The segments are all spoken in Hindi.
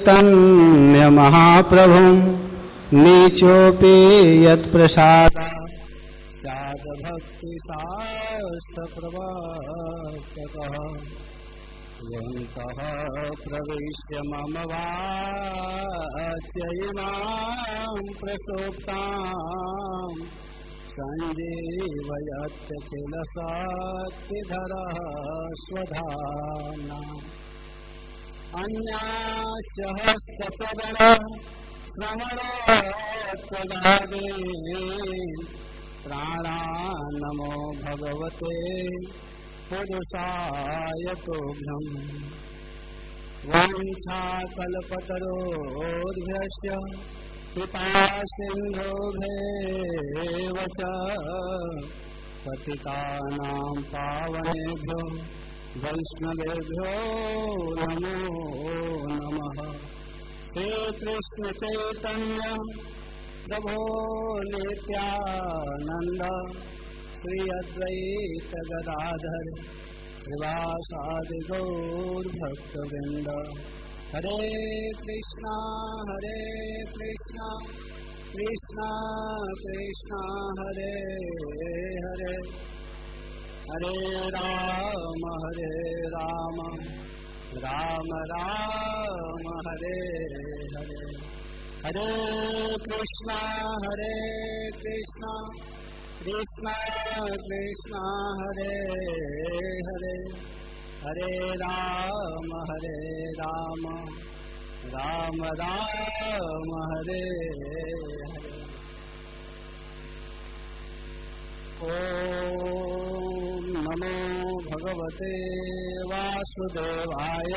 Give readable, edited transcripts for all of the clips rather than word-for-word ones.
चैतन्य महाप्रभुं नीचोऽपि यत्प्रसादात् स्याद् भक्तिशास्त्रप्रवर्तकः यन्तः प्रविश्य मम वाच्यैमां प्रसुप्तां सञ्जीवयत् किल शक्तिधरः स्वधाम्ना अन्याश्च हस्तचरणः श्रवणत्वदादे प्राणान्नमो भगवते पुरुषाय तुभ्यं वाञ्छाकल्पतरोर्भ्यश्च कृपासिन्धुभ्येव च पतितानां पावनेभ्यो वैष्णवेभ्यो नमो नमः। श्रीकृष्ण चैतन्य प्रभो नित्यानंद श्री अद्वैत गदाधर श्रीवासादि गौर भक्तवृंद हरे कृष्णा कृष्णा कृष्णा हरे हरे हरे राम राम राम हरे हरे हरे कृष्णा कृष्णा कृष्णा हरे हरे हरे राम राम राम हरे हरे। ओम नमो भगवते वासुदेवाय।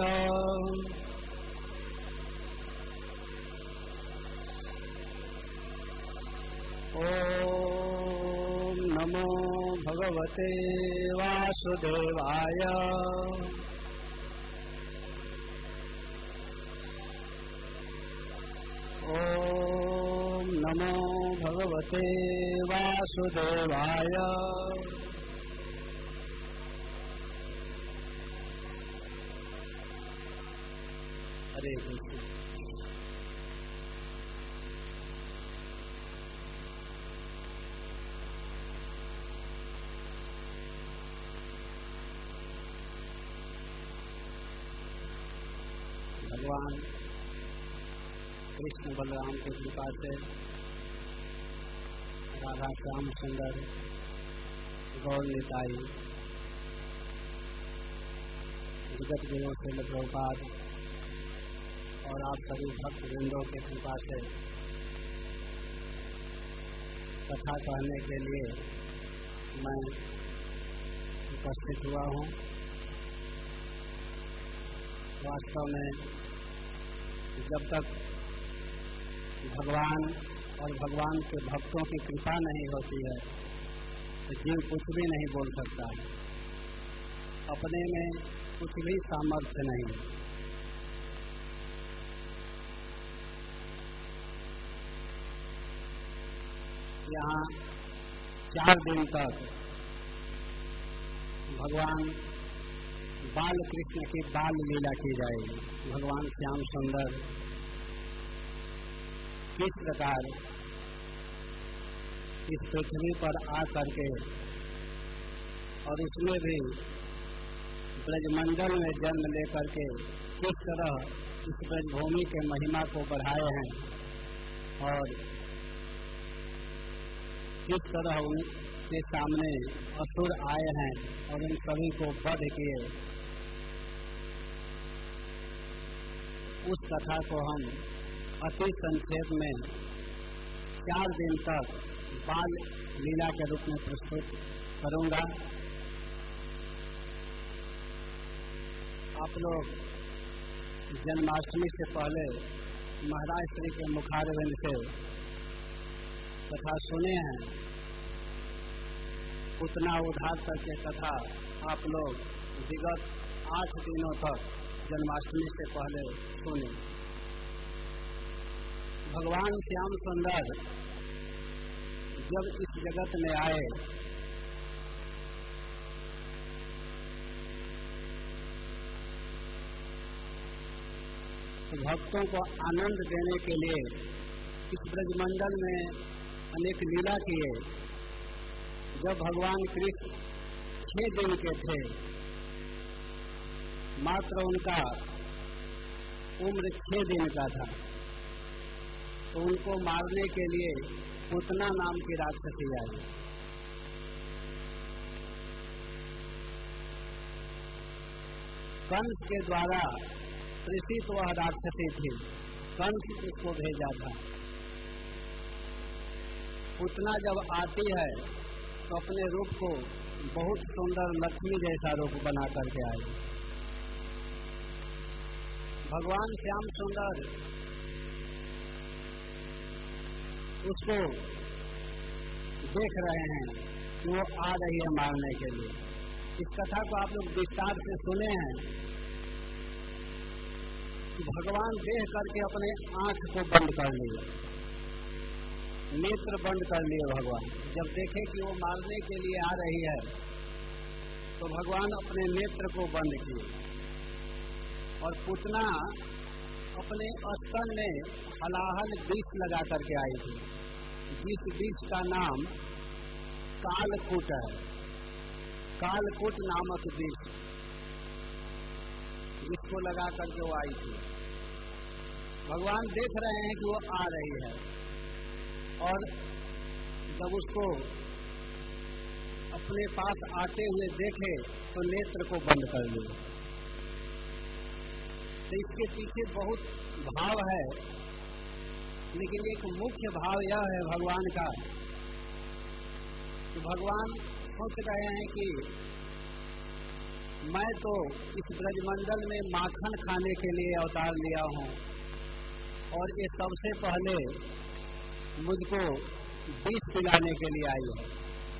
ओम नमो भगवते वासुदेवाय। ओम नमो भगवते वासुदेवाय। हरे कृष्ण। भगवान कृष्ण बलराम की कृपा से राधा श्याम सुंदर गौर निताई जगत गुरु से प्रभुपाद और आप सभी भक्त वृंदों की कृपा से कथा कहने के लिए मैं उपस्थित हुआ हूँ। वास्तव में जब तक भगवान और भगवान के भक्तों की कृपा नहीं होती है तो जीव कुछ भी नहीं बोल सकता है। अपने में कुछ भी सामर्थ्य नहीं। यहाँ 4 दिन तक भगवान बाल कृष्ण की बाल लीला की जाएगी। भगवान श्याम सुंदर किस प्रकार इस पृथ्वी पर आ करके और उसमें भी ब्रजमंडल में जन्म लेकर के किस तरह इस ब्रजभूमि के महिमा को बढ़ाए हैं और किस तरह उनके सामने असुर आए हैं और उन सभी को वध किए, उस कथा को हम अति संक्षेप में 4 दिन तक बाल लीला के रूप में प्रस्तुत करूंगा। आप लोग जन्माष्टमी से पहले महाराज श्री के मुखारविंद से कथा सुने हैं। उतना उधार तक के कथा आप लोग विगत 8 दिनों तक जन्माष्टमी से पहले सुने। भगवान श्याम सुंदर जब इस जगत में आए तो भक्तों को आनंद देने के लिए इस ब्रजमंडल में अनेक लीला किए। जब भगवान कृष्ण 6 दिन के थे, मात्र उनका उम्र 6 दिन का था, तो उनको मारने के लिए पूतना नाम की राक्षसी आई। कंस के द्वारा प्रेषित वह राक्षसी थी, कंस उसको भेजा था। पूतना जब आती है तो अपने रूप को बहुत सुंदर लक्ष्मी जैसा रूप बना करके आई। भगवान श्याम सुंदर उसको देख रहे हैं कि वो आ रही है मारने के लिए। इस कथा को आप लोग विस्तार से सुने हैं कि भगवान देख करके अपने आंख को बंद कर लिए, नेत्र बंद कर लिए। भगवान जब देखे कि वो मारने के लिए आ रही है तो भगवान अपने नेत्र को बंद किए और पूतना अपने स्तन में हलाहल विष लगा करके आई थी, जिस विष का नाम कालकूट है। कालकूट नामक विष जिसको लगा करके वो आई थी। भगवान देख रहे हैं कि वो आ रही है और जब उसको अपने पास आते हुए देखे तो नेत्र को बंद कर लिया। तो इसके पीछे बहुत भाव है, लेकिन एक मुख्य भाव यह है भगवान का कि भगवान सोच रहे हैं कि मैं तो इस ब्रजमंडल में माखन खाने के लिए अवतार लिया हूँ और ये सबसे पहले मुझको विष पिलाने के लिए आई है।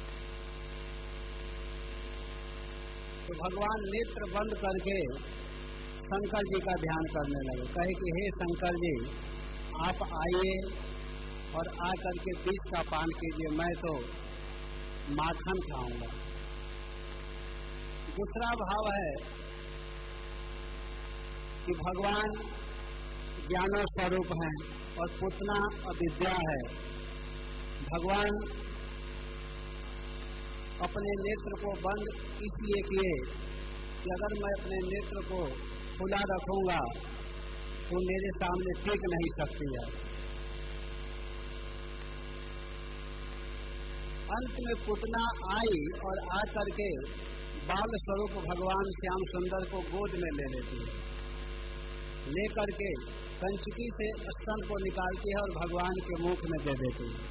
तो भगवान नेत्र बंद करके शंकर जी का ध्यान करने लगे, कहे कि हे शंकर जी, आप आइए और आकर के विष का पान कीजिए, मैं तो माखन खाऊंगा। दूसरा भाव है कि भगवान ज्ञान स्वरूप हैं और पूतना अविद्या है। भगवान अपने नेत्र को बंद इसलिए किए कि अगर मैं अपने नेत्र को खुला रखूंगा तो मेरे सामने टिक नहीं सकती है। अंत में पूतना आई और आकर के बाल स्वरूप भगवान श्याम सुंदर को गोद में ले लेती है, लेकर के कंचकी से स्तन को निकालती है और भगवान के मुख में दे देती है।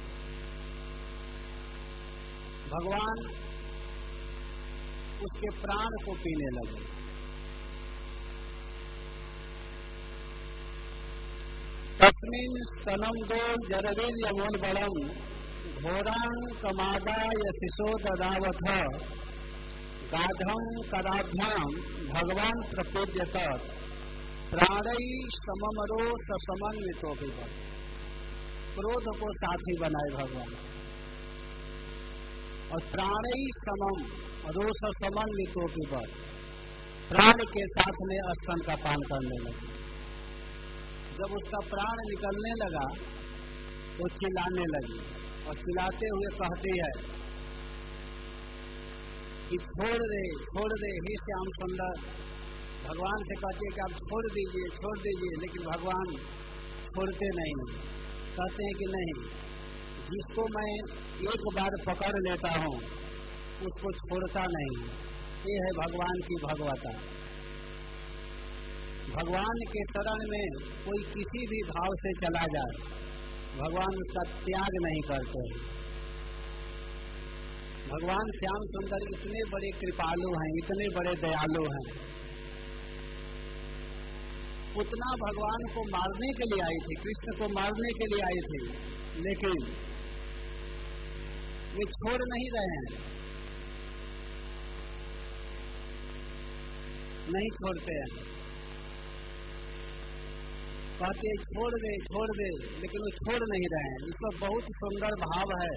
भगवान उसके प्राण को पीने लगे। तस्मिन् स्तनम दो जरवीर यमोन बलम घोरां कमादाय शिशो ददावथ गाढ़ं कराभ्याम भगवान प्रपूज्यत प्राणै सममरो समन्वितो विभव। क्रोध को साथी बनाए भगवान और प्राणै समम रोष समन्वितो विभव, प्राण के साथ में स्तन का पान करने लगे। जब उसका प्राण निकलने लगा तो चिल्लाने लगी और चिल्लाते हुए कहती है कि छोड़ दे हे श्याम सुंदर। भगवान से कहती है कि आप छोड़ दीजिए, लेकिन भगवान छोड़ते नहीं। कहते हैं कि नहीं, जिसको मैं एक बार पकड़ लेता हूँ उसको छोड़ता नहीं। ये है भगवान की भगवता। भगवान के शरण में कोई किसी भी भाव से चला जाए, भगवान उसका त्याग नहीं करते। भगवान श्याम सुंदर इतने बड़े कृपालु हैं, इतने बड़े दयालु हैं। पूतना भगवान को मारने के लिए आई थी, कृष्ण को मारने के लिए आई थी, लेकिन वे छोड़ नहीं रहे हैं, नहीं छोड़ते हैं। कहते छोड़ दे, लेकिन वो छोड़ नहीं रहे हैं। इसका बहुत सुंदर भाव है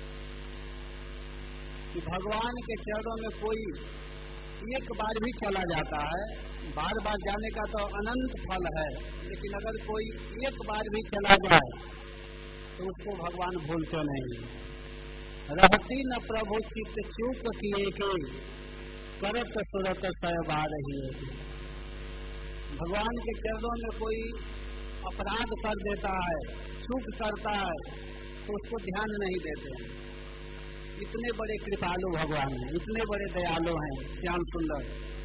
कि भगवान के चरणों में कोई एक बार भी चला जाता है, बार बार जाने का तो अनंत फल है, लेकिन अगर कोई एक बार भी चला जाए तो उसको भगवान भूलते नहीं। रहती न प्रभु चित्त चूक किए के, करत सुरत सहबार ही। भगवान के चरणों में कोई अपराध कर देता है, चूक करता है, तो उसको ध्यान नहीं देते। इतने बड़े कृपालु भगवान हैं, इतने बड़े दयालु हैं श्याम सुंदर,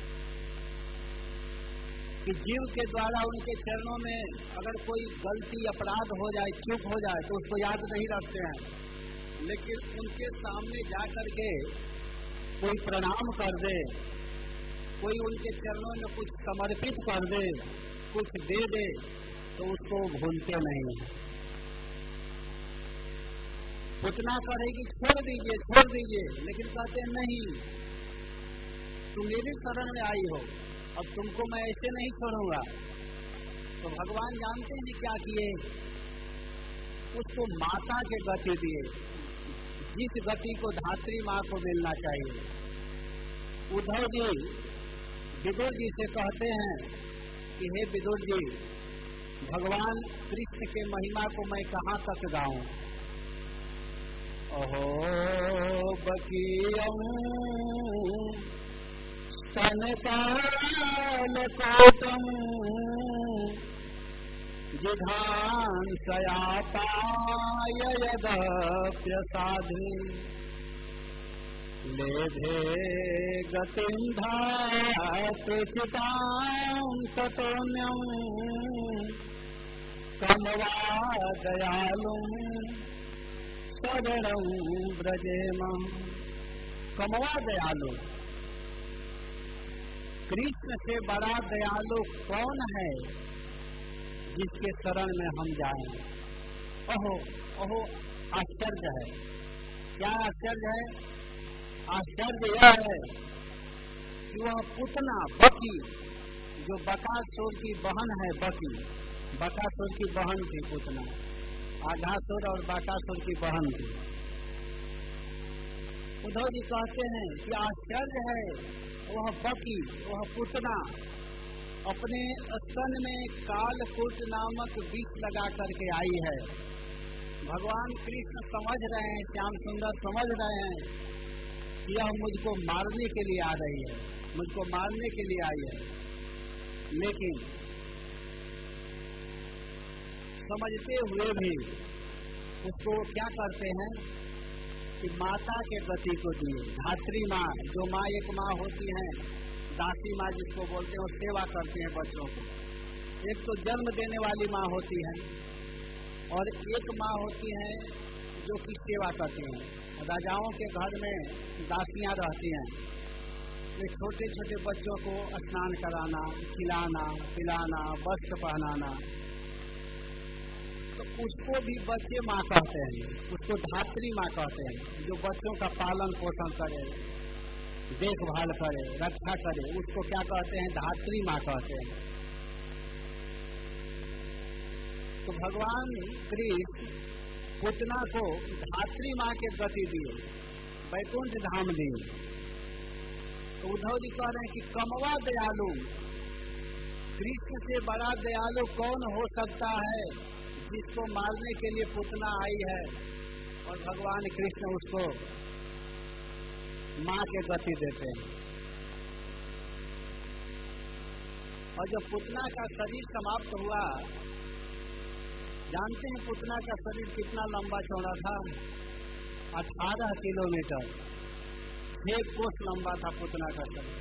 कि जीव के द्वारा उनके चरणों में अगर कोई गलती अपराध हो जाए, चूक हो जाए, तो उसको याद नहीं रखते हैं, लेकिन उनके सामने जाकर के कोई प्रणाम कर दे, कोई उनके चरणों में कुछ समर्पित कर दे, कुछ दे दे, तो उसको भूलते नहीं। पुतना कहेगी छोड़ दीजिए, लेकिन कहते नहीं, तुम मेरी शरण में आई हो, अब तुमको मैं ऐसे नहीं छोड़ूंगा। तो भगवान जानते हैं क्या किए, उसको माता के गति दिए, जिस गति को धात्री माँ को मिलना चाहिए। उद्धव जी विदुर जी से कहते हैं कि हे विदुर जी, भगवान कृष्ण के महिमा को मैं कहाँ तक गाऊं। अहो बकीयं स्तनकालकोटं जिघांसयापाय यदप्यसाधे, लेभे गतिं धातु चितां ततोऽन्यं, कं वा दयालुं शरणं व्रजेम। कमवा दयालु, कृष्ण से बड़ा दयालु कौन है जिसके शरण में हम जाएं। ओहो ओहो, आश्चर्य है। क्या आश्चर्य है? आश्चर्य यह है कि वह पुतना बकी, जो बकासुर की बहन है, बकासुर की बहन थी पुतना, आघासुर और बकासुर की बहन थी। उद्धव जी कहते हैं कि आश्चर्य है, वह बकी, वह पुतना अपने स्तन में कालकूट नामक विष लगा करके आई है। भगवान कृष्ण समझ रहे हैं, श्याम सुंदर समझ रहे हैं कि यह मुझको मारने के लिए आ रही है, मुझको मारने के लिए आई है, लेकिन समझते हुए भी उसको क्या करते हैं कि माता के गति को दिए। धात्री माँ, जो माँ एक माँ होती है, दासी माँ जिसको बोलते हैं, वो सेवा करते हैं बच्चों को। एक तो जन्म देने वाली माँ होती है और एक माँ होती है जो कि सेवा करती हैं। राजाओं के घर में दासियाँ रहती हैं, वे छोटे छोटे बच्चों को स्नान कराना, खिलाना पिलाना, वस्त्र पहनाना, तो उसको भी बच्चे माँ कहते हैं, उसको धात्री माँ कहते हैं, जो बच्चों का पालन पोषण करे, देखभाल करे, रक्षा करे, उसको क्या कहते हैं? धात्री माँ कहते हैं। तो भगवान कृष्ण पुतना को धात्री माँ के गति दिए, वैकुंठ धाम दिए। तो उद्धव जी कह रहे हैं कि कमवा दयालु, कृष्ण से बड़ा दयालु कौन हो सकता है जिसको मारने के लिए पुतना आई है और भगवान कृष्ण उसको माँ के गति देते हैं। और जब पुतना का शरीर समाप्त हुआ, जानते हैं पुतना का शरीर कितना लंबा चौड़ा था? 18 किलोमीटर, 6 कोस लंबा था पुतना का शरीर।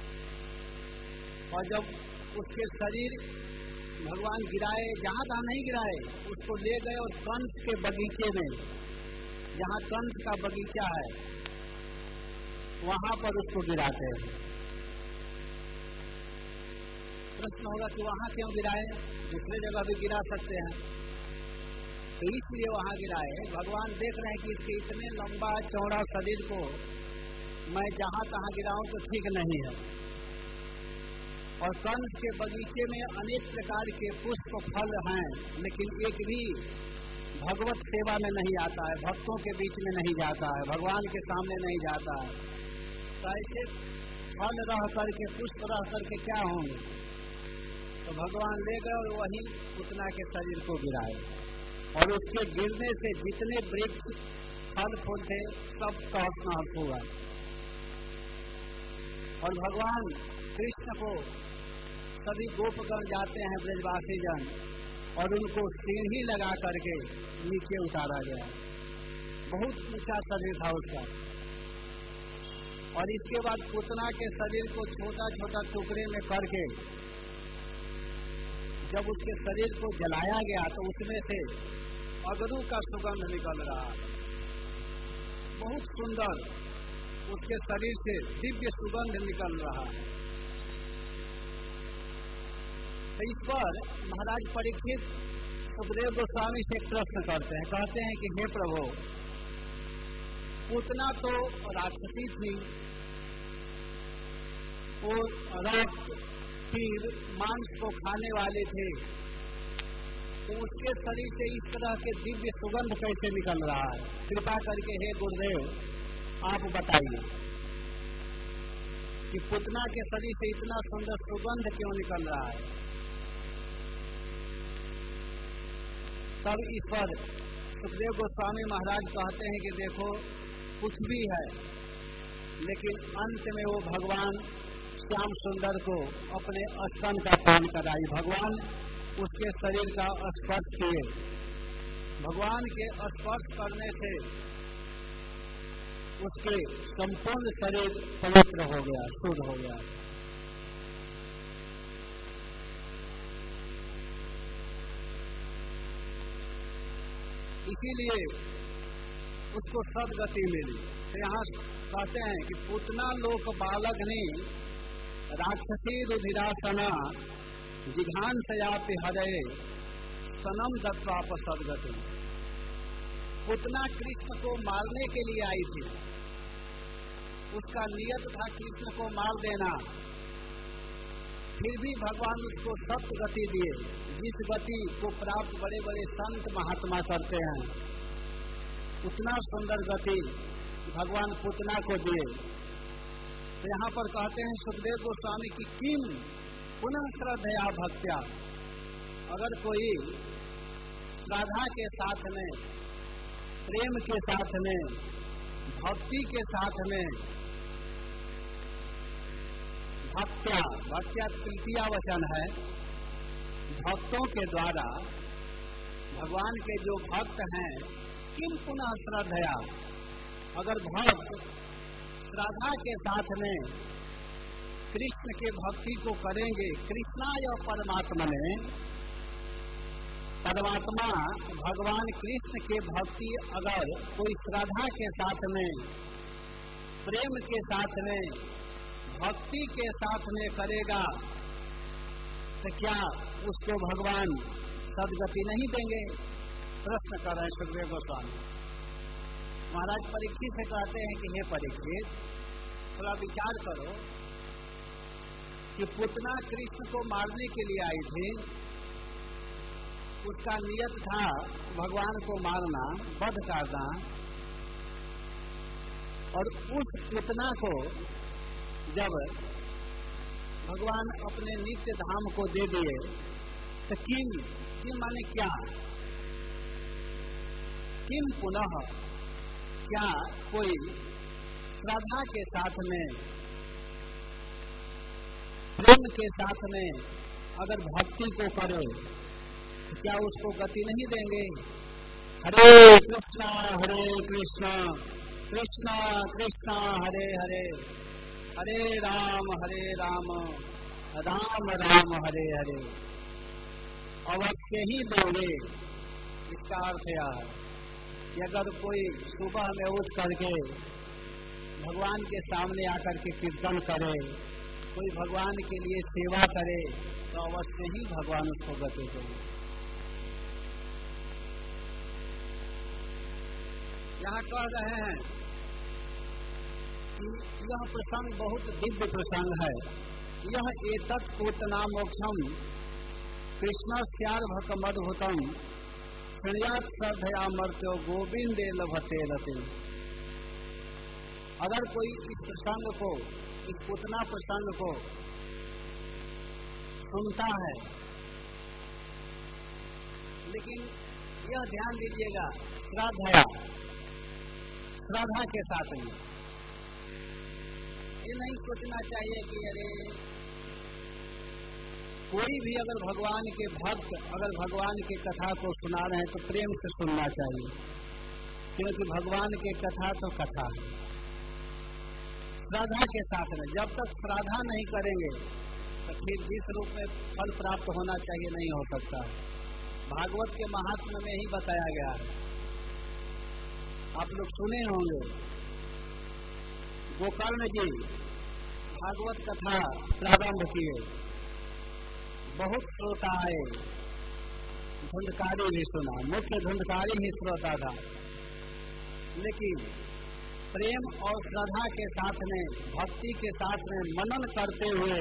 और जब उसके शरीर भगवान गिराए, जहाँ तहाँ नहीं गिराए, उसको ले गए और कंस के बगीचे में, जहाँ कंस का बगीचा है, वहां पर उसको गिराते हैं। प्रश्न होगा कि वहां क्यों गिराए, दूसरे जगह भी गिरा सकते हैं। तो इसलिए वहां गिराए, भगवान देख रहे हैं कि इसके इतने लंबा चौड़ा शरीर को मैं जहाँ तहाँ गिराऊं तो ठीक नहीं है। और कंस के बगीचे में अनेक प्रकार के पुष्प फल हैं, लेकिन एक भी भगवत सेवा में नहीं आता है, भक्तों के बीच में नहीं जाता है, भगवान के सामने नहीं जाता है। तो ऐसे फल रह करके, पुष्प रह करके क्या होंगे? तो भगवान ले गए और वही पुतना के शरीर को गिराए, और उसके गिरने से जितने वृक्ष फल फूल थे सब तहस नहस हुआ। और भगवान कृष्ण को सभी गोपगण जाते हैं ब्रजवासी जन, और उनको सीढ़ी लगा करके नीचे उतारा गया। बहुत ऊंचा शरीर था उसका। और इसके बाद पुतना के शरीर को छोटा छोटा टुकड़े में करके जब उसके शरीर को जलाया गया तो उसमें से अगरू का सुगंध निकल रहा, बहुत सुंदर उसके शरीर से दिव्य सुगंध निकल रहा। तो इस पर महाराज परीक्षित सुखदेव गोस्वामी से प्रश्न करते हैं, कहते हैं कि हे प्रभु, पुतना तो राक्षसी थी, वो रक्त पीर मांस को खाने वाले थे, तो उसके शरीर से इस तरह के दिव्य सुगंध कैसे निकल रहा है? कृपा करके हे गुरुदेव आप बताइए कि पुतना के शरीर से इतना सुंदर सुगंध क्यों निकल रहा है? तब इस पर सुखदेव गोस्वामी महाराज कहते हैं कि देखो, कुछ भी है, लेकिन अंत में वो भगवान श्याम सुंदर को अपने स्तन का पान कराई। भगवान उसके शरीर का स्पर्श किए। भगवान के स्पर्श करने से उसके संपूर्ण शरीर पवित्र हो गया, शुद्ध हो गया। इसीलिए उसको सदगति मिली। तो यहाँ कहते हैं कि पुतना लोक बालक ने राक्षसी रुधिरासना जिघांसयापि हरे सनम दत्वाप सदगति। पुतना कृष्ण को मारने के लिए आई थी, उसका नियत था कृष्ण को मार देना, फिर भी भगवान उसको सत्य गति दिए, जिस गति को प्राप्त बड़े बड़े संत महात्मा करते हैं, उतना सुंदर गति भगवान पुतना को दिए। तो यहाँ पर कहते हैं सुखदेव गोस्वामी की किम पुनः श्रद्धया भक्त्या, अगर कोई श्रद्धा के साथ में, प्रेम के साथ में, भक्ति के साथ में, भक्त्या तृतीया वचन है, भक्तों के द्वारा, भगवान के जो भक्त हैं, किम पुनः श्रद्धया, अगर भक्त श्रद्धा के साथ में कृष्ण के भक्ति को करेंगे, कृष्णा या परमात्मा ने, परमात्मा भगवान कृष्ण के भक्ति अगर कोई श्रद्धा के साथ में, प्रेम के साथ में, भक्ति के साथ में करेगा, तो क्या उसको भगवान सदगति नहीं देंगे? प्रश्न कर रहे हैं सुखदेव गोस्वामी महाराज। परीक्षित से कहते हैं कि हे परीक्षित, थोड़ा विचार करो कि पुतना कृष्ण को मारने के लिए आई थी, उसका नियत था भगवान को मारना, वध करना, और उस पुतना को जब भगवान अपने नित्य धाम को दे दिए, तो किम माने क्या? किम पुनः, क्या कोई श्रद्धा के साथ में, प्रेम के साथ में अगर भक्ति को करे, तो क्या उसको गति नहीं देंगे? हरे कृष्णा कृष्णा कृष्णा हरे हरे, हरे राम राम राम हरे हरे। अवश्य ही देंगे। इसका अर्थ यह है कि अगर कोई सुबह में उठ करके भगवान के सामने आकर के कीर्तन करे, कोई भगवान के लिए सेवा करे, तो अवश्य ही भगवान उसको गति देंगे। यहाँ कह रहे हैं कि यह प्रसंग बहुत दिव्य प्रसंग है। यह एतत् पूतना मोक्षम कृष्णस्यार्भकमद्भुतम शृणुयात् श्रद्धया मर्त्यो गोविंदे लभते रते। अगर कोई इस प्रसंग को, इस पूतना प्रसंग को सुनता है लेकिन यह ध्यान दीजिएगा, श्रद्धा के साथ में ये नहीं सोचना चाहिए कि अरे कोई भी अगर भगवान के भक्त अगर भगवान की कथा को सुना रहे हैं तो प्रेम से सुनना चाहिए, क्योंकि भगवान की कथा तो कथा है। श्रद्धा के साथ में, जब तक श्रद्धा नहीं करेंगे तो फिर जिस रूप में फल प्राप्त होना चाहिए नहीं हो सकता। भागवत के महात्म्य में ही बताया गया है, आप लोग सुने होंगे। गोकर्ण जी भागवत कथा प्रारंभ किए, बहुत श्रोता आए, धुंधकारी भी सुना, मुख्य धुंधकारी ही श्रोता था, लेकिन प्रेम और श्रद्धा के साथ में, भक्ति के साथ में मनन करते हुए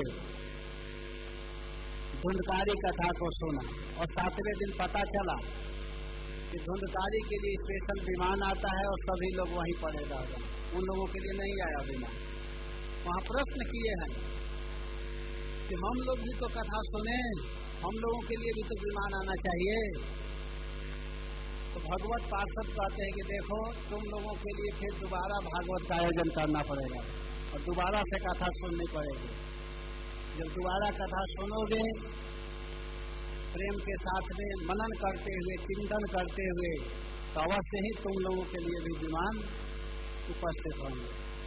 धुंधकारी कथा को सुना। और 7वें दिन पता चला कि धुंधकारी के लिए स्पेशल विमान आता है और सभी लोग वहीं पड़े रह गए, उन लोगों के लिए नहीं आया विमान। वहां प्रश्न किए हैं कि हम लोग भी तो कथा सुने, हम लोगों के लिए भी तो विमान आना चाहिए। तो भगवत पार्षद कहते हैं कि देखो, तुम लोगों के लिए फिर दोबारा भागवत का आयोजन करना पड़ेगा और दोबारा से कथा सुननी पड़ेगी। जब दोबारा कथा सुनोगे प्रेम के साथ में, मनन करते हुए, चिंतन करते हुए, तो अवश्य ही तुम लोगों के लिए भी विमान उपस्थित होंगे।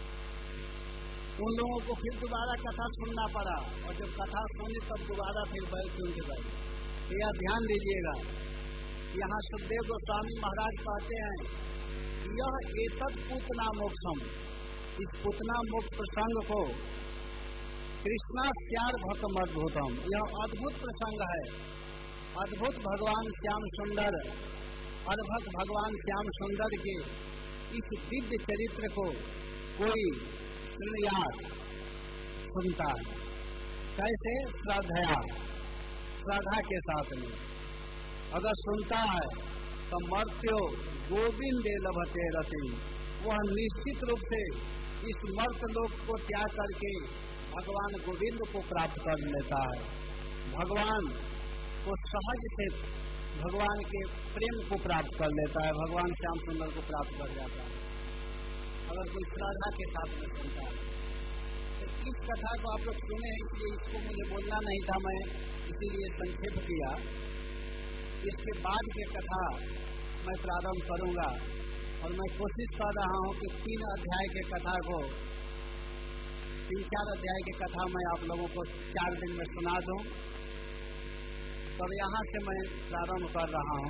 उन लोगों को फिर दोबारा कथा सुनना पड़ा और जब कथा सुनी तब दोबारा फिर बैठ गए। तो यह ध्यान दीजिएगा, यहाँ सुखदेव गोस्वामी महाराज कहते हैं यह एतत् पूतना मोक्षम, इस पूतना मोक्ष प्रसंग को कृष्णास्यार भक्तम अद्भुतम, यह अद्भुत प्रसंग है। अद्भुत भगवान श्याम सुंदर, अद्भुत भगवान श्याम सुंदर के इस दिव्य चरित्र को कोई सुनता है, कैसे? श्रद्धा के साथ में अगर सुनता है तो मर्त्यो गोविंदे लभते रति, वह निश्चित रूप से इस मर्त लोक को त्याग करके भगवान गोविंद को प्राप्त कर लेता है। भगवान को सहज से भगवान के प्रेम को प्राप्त कर लेता है, भगवान श्याम सुंदर को प्राप्त कर जाता है अगर कोई श्रद्धा के साथ में सुनता है। तो इस कथा को आप लोग सुने, इसलिए इसको मुझे बोलना नहीं था, मैं इसीलिए संक्षेप किया। इसके बाद की कथा मैं प्रारंभ करूंगा और मैं कोशिश कर रहा हूं कि 3 अध्याय के कथा को, 3-4 अध्याय की कथा मैं आप लोगों को 4 दिन में सुना दूं। तब यहाँ से मैं प्रारंभ कर रहा हूं।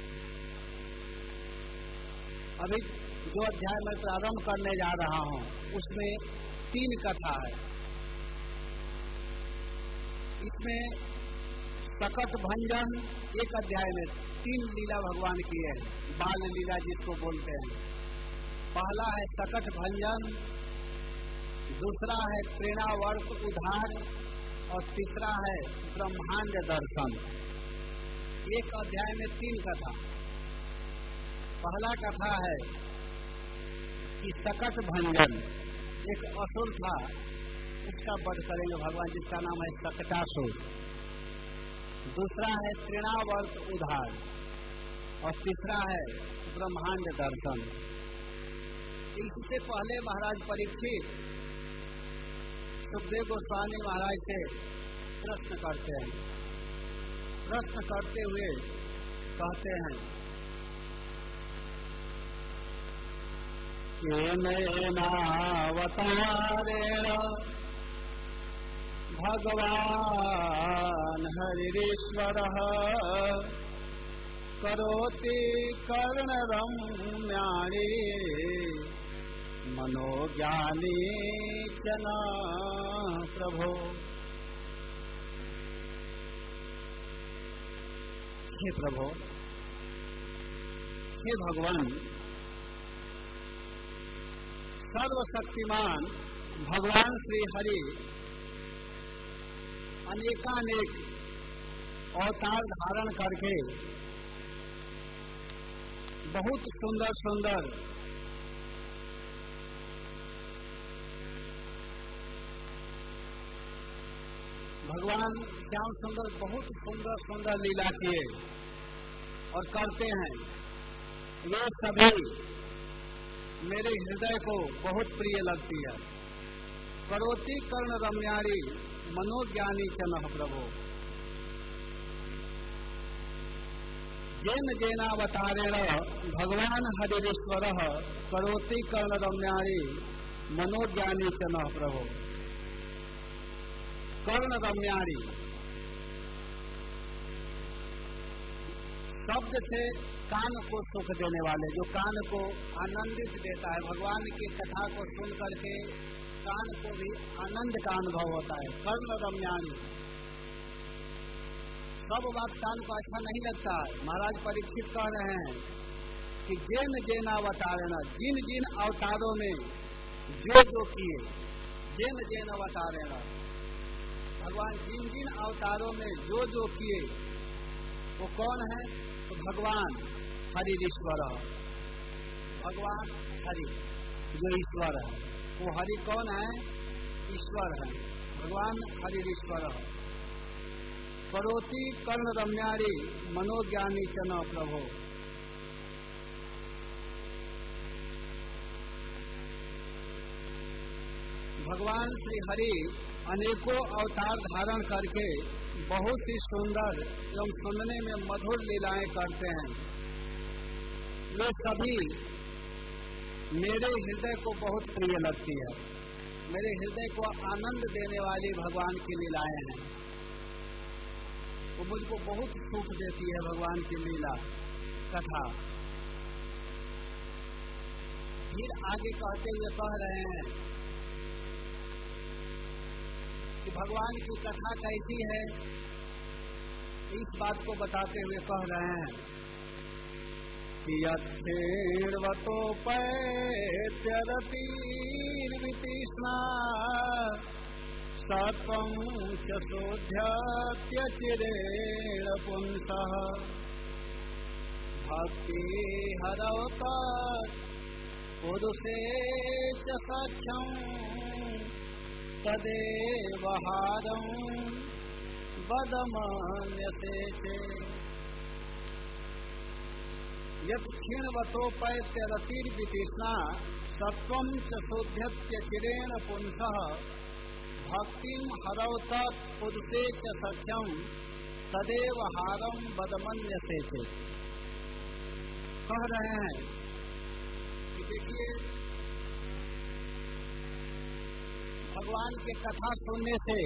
अभी जो अध्याय मैं प्रारंभ करने जा रहा हूं उसमें 3 कथा है। इसमें सकट भंजन, एक अध्याय में 3 लीला भगवान की है, बाल लीला जिसको बोलते हैं। पहला है सकट भंजन, दूसरा है प्रेणावर्त उद्धार और तीसरा है ब्रह्मांड दर्शन। एक अध्याय में 3 कथा। पहला कथा है कि सकट भंजन, एक असुर था, उसका वध करेंगे भगवान, जिसका नाम है सकटासुर। दूसरा है तृणावर्त उद्धार और तीसरा है ब्रह्मांड दर्शन। इससे पहले महाराज परीक्षित सुखदेव गोस्वामी महाराज से प्रश्न करते हैं। प्रश्न करते हुए कहते हैं येनावतारेण भगवान हरिश्वरः करोति कर्णरम्याणि मनोज्ञानी च न प्रभो। हे प्रभो, हे भगवान, सर्वशक्तिमान भगवान श्री हरि अनेकानेक अवतार धारण करके बहुत सुंदर सुंदर भगवान श्याम सुंदर बहुत सुंदर सुंदर लीला किए और करते हैं, वे सभी मेरे हृदय को बहुत प्रिय लगती है। करोति कर्ण रम्यारी मनोज्ञानी च नः प्रभो। जेन जेनावतारेण भगवान हरिश्वर करोति कर्ण रम्यारी मनोज्ञानी च नः प्रभो। कर्ण रम्यारी शब्द से कान को सुख देने वाले, जो कान को आनंदित देता है। भगवान की कथा को सुन करके कान को भी आनंद का अनुभव होता है। कर्ण रम्यानी, सब बात कान को अच्छा नहीं लगता है। महाराज परीक्षित कह रहे हैं कि जेन जेन अवतारेण, जिन जिन अवतारों में जो जो किए, जेन जेन अवतारेण, भगवान जिन जिन अवतारों में जो जो किए वो कौन है? तो भगवान हरिश्वर, भगवान हरि जो ईश्वर है, वो हरि कौन है? ईश्वर है, भगवान हरिश्वर। करोति कर्ण रम्यारी मनोज्ञानी च नः प्रभो। भगवान श्री हरि अनेकों अवतार धारण करके बहुत ही सुंदर एवं सुनने में मधुर लीलाएं करते हैं। वे सभी मेरे हृदय को बहुत प्रिय लगती है। मेरे हृदय को आनंद देने वाली भगवान की लीलाएं हैं। वो मुझको बहुत सुख देती है भगवान की लीला कथा। फिर आगे कहते हुए कह रहे हैं कि भगवान की कथा कैसी है, इस बात को बताते हुए कह रहे हैं कि यथेर्वतोपैत्यरतिर्वितृष्णा सत्वं च शोध्यत्य चिरेण पुंसः भक्ति हरौ तत् पुरुषे च सख्यं तदेव हारं बदमन्यसे चेत्। यत् क्षीणवतोपैत्यरतिर्वितृष्णा सत्वं च शोध्यत्य चिरेण पुंसः भक्तिं हरौ तत् पुरुषे च सख्यं तदेव हारं बदमन्यसे चेत्। कह रहे हैं कि देखिए, भगवान की कथा सुनने से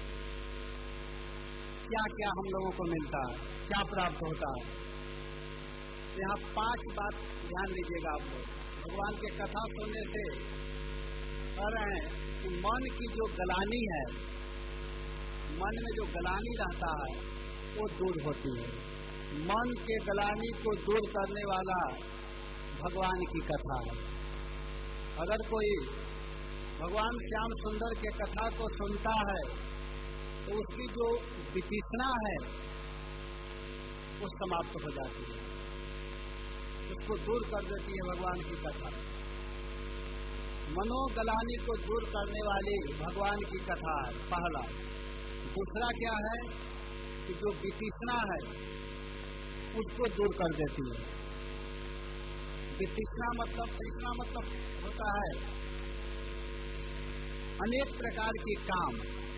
क्या क्या हम लोगों को मिलता है, क्या प्राप्त होता है। यहाँ 5 बात ध्यान दीजिएगा आप लोग। भगवान की कथा सुनने से कह रहे हैं कि मन की जो गलानी है, मन में जो गलानी रहता है वो दूर होती है। मन के गलानी को दूर करने वाला भगवान की कथा है। अगर कोई भगवान श्याम सुंदर के कथा को सुनता है तो उसकी जो वितृष्णा है वो समाप्त हो जाती है, उसको दूर कर देती है भगवान की कथा। मनोगलानी को दूर करने वाली भगवान की कथा है पहला। दूसरा क्या है कि जो वितृष्णा है उसको दूर कर देती है। वितृष्णा मतलब, तृष्णा मतलब होता है अनेक प्रकार के काम,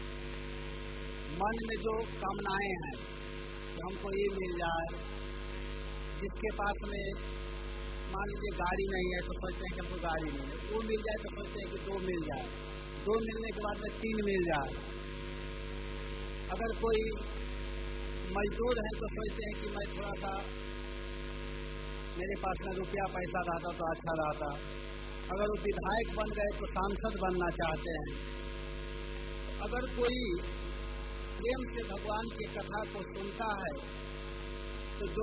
मन में जो कामनाएं हैं कि हमको ये मिल जाए। जिसके पास में मान लीजिए गाड़ी नहीं है तो सोचते हैं कि हमको गाड़ी नहीं है, वो मिल जाए तो सोचते हैं कि 2 मिल जाए, 2 मिलने के बाद में 3 मिल जाए। अगर कोई मजदूर है तो सोचते हैं कि मैं थोड़ा सा, मेरे पास में रुपया पैसा रहता तो अच्छा रहता। अगर वो विधायक बन गए तो सांसद बनना चाहते हैं। अगर कोई प्रेम से भगवान की कथा को सुनता है तो जो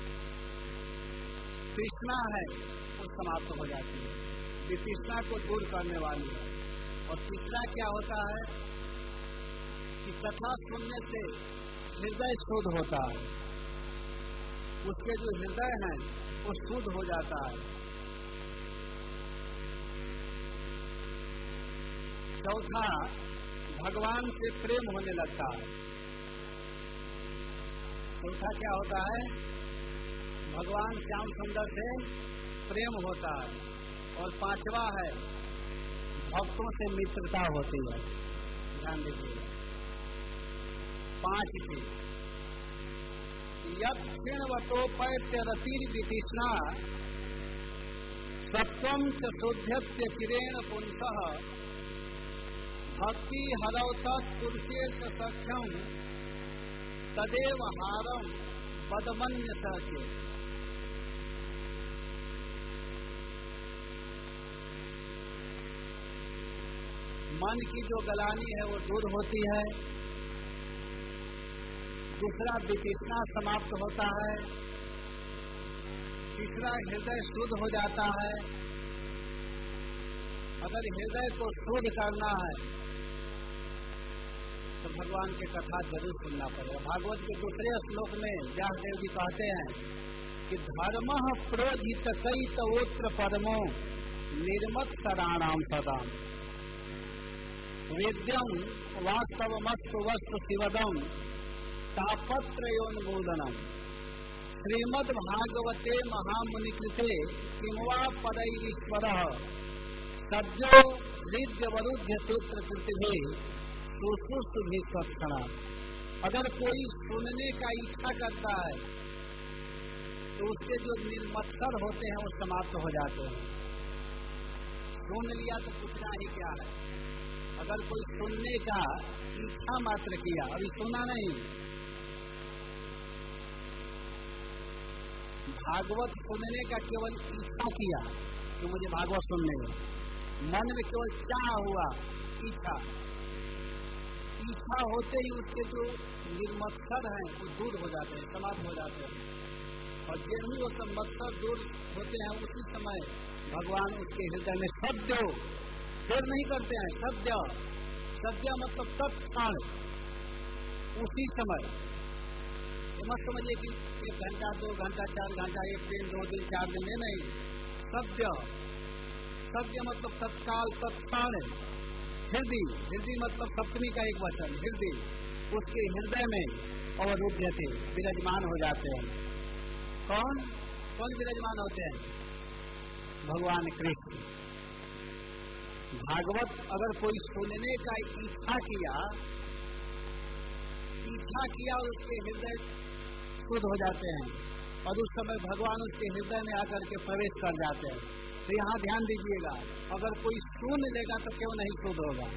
तृष्णा है वो समाप्त हो जाती है, वितृष्णा को दूर करने वाली है। और तीसरा क्या होता है कि कथा सुनने से हृदय शुद्ध होता है, उसके जो हृदय है वो शुद्ध हो जाता है। चौथा, भगवान से प्रेम होने लगता है। चौथा क्या होता है भगवान श्याम सुंदर से प्रेम होता है। और पांचवा है भक्तों से मित्रता होती है। ध्यान दीजिएगा, 5 चीज। यत् क्षीणवतोपैत्यरतिर्वितृष्णा सत्वं च शुद्ध्यत्य चिरेण पुंसः भक्ति हरौ तत्पुरुषे च सख्यं तदेव हारं पदमन्य सके। मन की जो गलानी है वो दूर होती है। दूसरा वितृष्णा समाप्त होता है। तीसरा हृदय शुद्ध हो जाता है। अगर हृदय को शुद्ध करना है तो भगवान की कथा जरूर सुनना पड़ेगा। भागवत के दूसरे श्लोक में व्यासदेव जी कहते हैं कि धर्मः प्रोजित कैतवोत्र परमो निर्मत्सराणाम सदाम वेद्यम वास्तवमस्तु वस्तु शिवदम तापत्रयोन्मूलनम श्रीमद् भागवते महामुनिकृते किंवा परैरीश्वरः सद्यो हृद्यवरुध्य तोत्र कृतिभिः सुसुष्टुभिः स्वक्षणा। अगर कोई सुनने का इच्छा करता है तो उसके जो निर्मत्सर होते हैं वो समाप्त हो जाते हैं। सुन लिया तो पूछना ही क्या है। अगर कोई सुनने का इच्छा मात्र किया, अभी सुना नहीं, भागवत सुनने का केवल इच्छा किया कि मुझे भागवत सुनने है, मन में केवल चाह हुआ, इच्छा होते ही उसके जो निर्मत्सर हैं वो दूर हो जाते हैं, समाप्त हो जाते हैं। और जब ही वो सब मत्सर दूर होते हैं उसी समय भगवान उसके हृदय में सद्य, फिर नहीं करते हैं, सद्य मतलब तत्क्षण, उसी समय। मत समझिए कि 1 घंटा 2 घंटा 4 घंटा 1 दिन 2 दिन 4 दिन में नहीं, सद्य मतलब तत्काल, तत्क्षण। हृदय मतलब सप्तमी का एक वचन, हृदय, उसके हृदय में अवरुद्ध थे, विराजमान हो जाते हैं। कौन विराजमान होते हैं? भगवान कृष्ण। भागवत अगर कोई सुनने का इच्छा किया और उसके हृदय शुद्ध हो जाते हैं और उस समय भगवान उसके हृदय में आकर के प्रवेश कर जाते हैं। तो यहाँ ध्यान दीजिएगा, अगर कोई सुन लेगा तो क्यों नहीं शुद्ध होगा?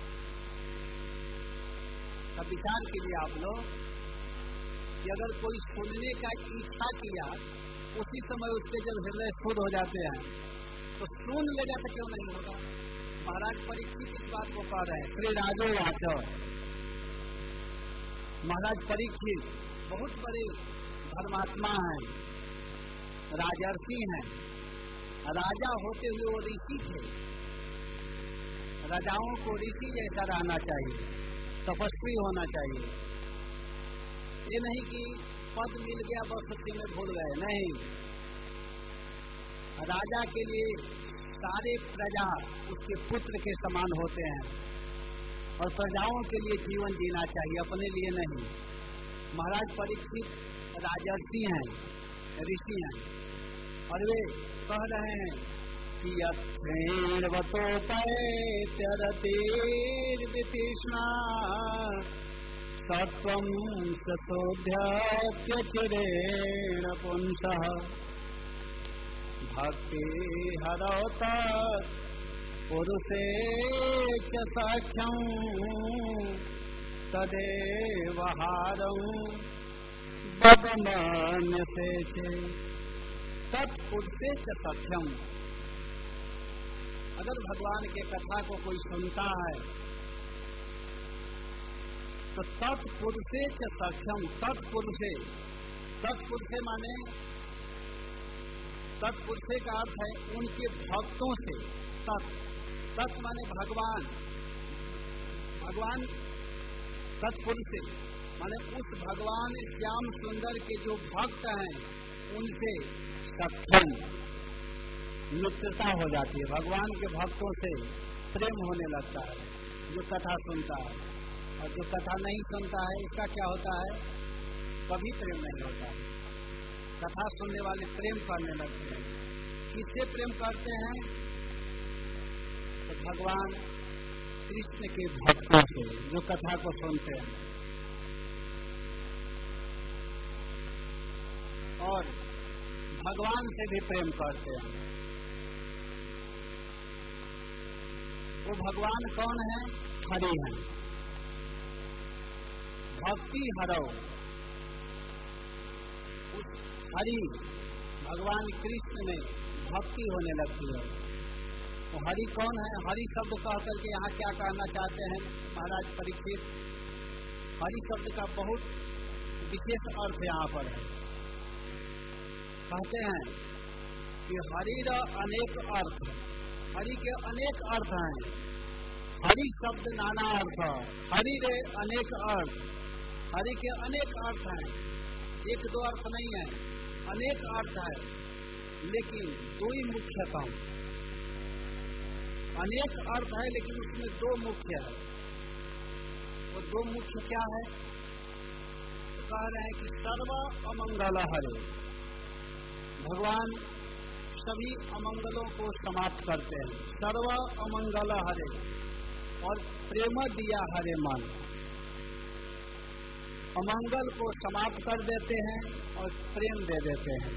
अब विचार कीजिए आप लोग कि अगर कोई सुनने का इच्छा किया, उसी समय उसके जब हृदय शुद्ध हो जाते हैं तो सुन लेगा तो क्यों नहीं होगा? महाराज परीक्षित इस बात को कह रहे हैं। श्री राजो वाच, महाराज परीक्षित बहुत बड़े धर्मात्मा हैं, राजर्षि हैं, राजा होते हुए वो ऋषि थे। राजाओं को ऋषि जैसा रहना चाहिए, तपस्वी होना चाहिए। ये नहीं कि पद मिल गया बस उसी में भूल गए, नहीं। राजा के लिए सारे प्रजा उसके पुत्र के समान होते हैं और प्रजाओं के लिए जीवन जीना चाहिए, अपने लिए नहीं। महाराज परीक्षित राजर्षि हैं, ऋषि हैं, और वे कह रहे हैं कि यत्क्षीणवतोपैत्यरतिर्वितृष्णा सत्वं सशोध्यत्य चिरेण पुंसः भक्ति हरौ तत्पुरुषे च सख्यं तदेव हारं पदमन्यसे तत्पुरुषे च सख्यम। अगर भगवान के कथा को कोई सुनता है तो तत्पुरुषे च सख्यम। तत्पुरुषे माने, तत्पुरुषे का अर्थ है उनके भक्तों से। तत् माने भगवान तत्पुरुषे माने उस भगवान श्याम सुंदर के जो भक्त हैं उनसे सख्यम, मित्रता हो जाती है। भगवान के भक्तों से प्रेम होने लगता है जो कथा सुनता है, और जो कथा नहीं सुनता है इसका क्या होता है? कभी प्रेम नहीं होता है, कथा सुनने वाले प्रेम करने लगते हैं। किससे प्रेम करते हैं? तो भगवान कृष्ण के भक्तों से जो कथा को सुनते हैं, और भगवान से भी प्रेम करते हैं। वो भगवान कौन है? हरि हैं। भक्ति हरो, उस हरि भगवान कृष्ण में भक्ति होने लगती है। तो हरि कौन है? हरि शब्द कह करके यहाँ क्या कहना चाहते हैं महाराज परीक्षित? हरि शब्द का बहुत विशेष अर्थ यहाँ पर है। कहते हैं कि हरि का अनेक अर्थ, हरि के अनेक अर्थ हैं। हरि शब्द नाना अर्थ, हरि रे अनेक अर्थ, हरि के अनेक अर्थ हैं। एक दो अर्थ नहीं है, अनेक अर्थ है, लेकिन दो ही मुख्यतम। अनेक अर्थ है लेकिन उसमें दो मुख्य है। वो दो मुख्य क्या है? तो कह रहे हैं कि सर्व अमंगल हरे, भगवान सभी अमंगलों को समाप्त करते हैं। सर्व अमंगल हरे, और प्रेम दिया हरे मन, अमंगल को समाप्त कर देते हैं और प्रेम दे देते हैं।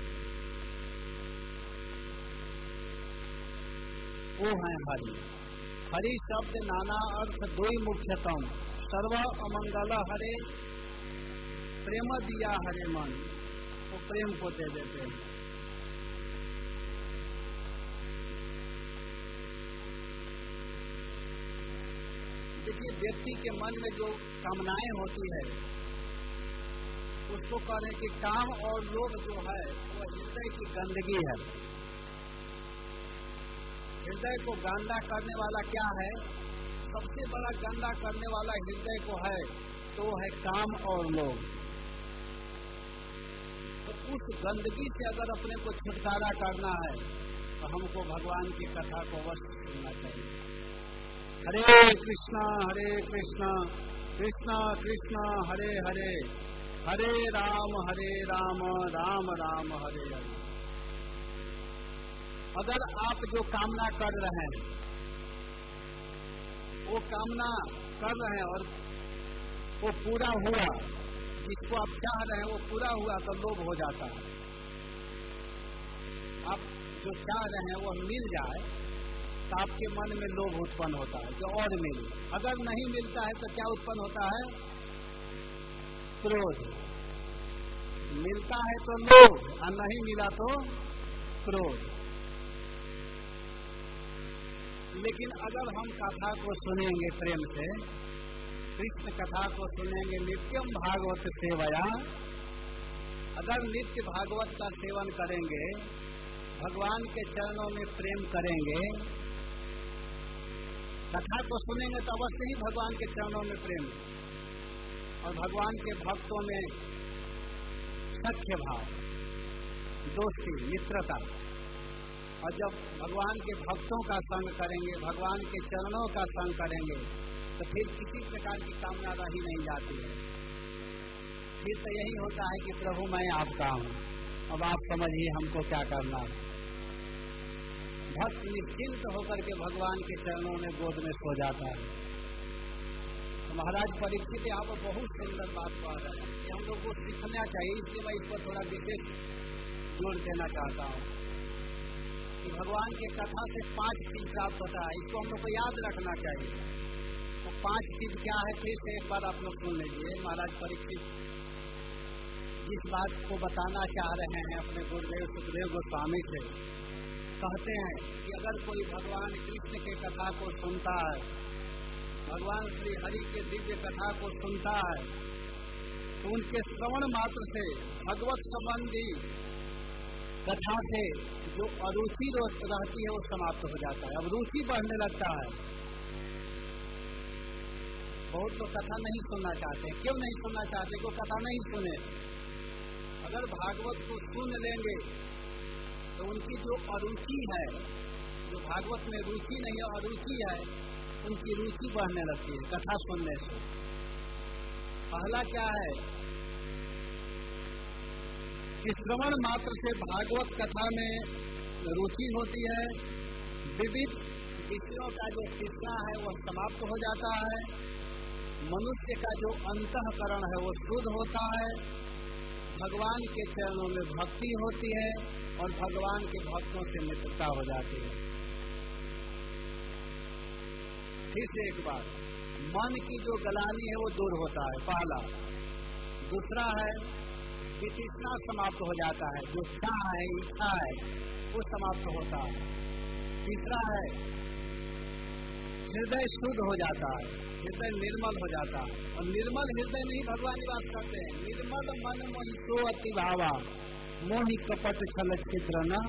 वो है हरि। हरि शब्द नाना अर्थ दो ही मुख्यतम, सर्व अमंगल हरे, प्रेम दिया हरे मन, वो प्रेम को दे देते हैं। देखिए, व्यक्ति के मन में जो कामनाएं होती है उसको कह रहे हैं कि काम और लोभ जो है वो हृदय की गंदगी है। हृदय को गंदा करने वाला क्या है? सबसे बड़ा गंदा करने वाला हृदय को है तो वो है काम और लोभ। तो उस गंदगी से अगर अपने को छुटकारा करना है तो हमको भगवान की कथा को अवश्य सुनना चाहिए। हरे कृष्णा कृष्णा कृष्णा हरे हरे, हरे राम राम राम हरे हरे। अगर आप जो कामना कर रहे हैं वो कामना कर रहे हैं और वो पूरा हुआ, जिसको आप चाह रहे हैं वो पूरा हुआ तो लोभ हो जाता है। आप जो चाह रहे हैं वो मिल जाए तो आपके मन में लोभ उत्पन्न होता है जो और मिले। अगर नहीं मिलता है तो क्या उत्पन्न होता है? क्रोध। मिलता है तो लोभ और नहीं मिला तो क्रोध। लेकिन अगर हम कथा को सुनेंगे प्रेम से, कृष्ण कथा को सुनेंगे नित्यम भागवत सेवया, अगर नित्य भागवत का सेवन करेंगे, भगवान के चरणों में प्रेम करेंगे, कथा को सुनेंगे तो अवश्य ही भगवान के चरणों में प्रेम, और भगवान के भक्तों में सख्य भाव, दोस्ती, मित्रता। और जब भगवान के भक्तों का संग करेंगे, भगवान के चरणों का संग करेंगे, तो फिर किसी प्रकार की कामना रही नहीं जाती है। फिर तो यही होता है कि प्रभु मैं आपका हूँ, अब आप समझिए हमको क्या करना है। भक्त निश्चिंत होकर के भगवान के चरणों में गोद में सो जाता है। तो महाराज परीक्षित यहाँ पर बहुत सुंदर बात कह रहे हैं कि हम लोग को सीखना चाहिए, इसलिए मैं इस पर थोड़ा विशेष जोर देना चाहता हूँ कि भगवान के कथा से 5 चीज प्राप्त होता है। इसको हम लोग को याद रखना चाहिए। तो 5 चीज क्या है, फिर से एक बार आप लोग सुन लीजिए। महाराज परीक्षित जिस बात को बताना चाह रहे हैं अपने गुरुदेव सुखदेव गोस्वामी से, कहते हैं कि अगर कोई भगवान कृष्ण के कथा को सुनता है, भगवान श्री हरि के दिव्य कथा को सुनता है, तो उनके श्रवण मात्र से भगवत संबंधी कथा से जो अरुचि रहती है वो समाप्त हो जाता है। अब रुचि बढ़ने लगता है। बहुत लोग कथा नहीं सुनना चाहते। क्यों नहीं सुनना चाहते? वो कथा नहीं सुने। अगर भागवत को सुन लेंगे तो उनकी जो अरुचि है, जो भागवत में रुचि नहीं है अरुचि है, उनकी रुचि बढ़ने लगती है कथा सुनने से। पहला क्या है कि श्रवण मात्र से भागवत कथा में रुचि होती है, विविध विषयों का जो तृष्णा है वह समाप्त हो जाता है, मनुष्य का जो अंतःकरण है वो शुद्ध होता है, भगवान के चरणों में भक्ति होती है और भगवान के भक्तों से मित्रता हो जाती है। फिर से एक बार, मन की जो गलानी है वो दूर होता है, पहला। दूसरा है वितृष्णा समाप्त हो जाता है, जो चाह है, इच्छा है वो समाप्त होता है। तीसरा है हृदय शुद्ध हो जाता है, हृदय निर्मल हो जाता है, और निर्मल हृदय में ही भगवान निवास करते हैं। निर्मल मन मोहि सो अति भावा, मोहि कपट छल छिद्र न।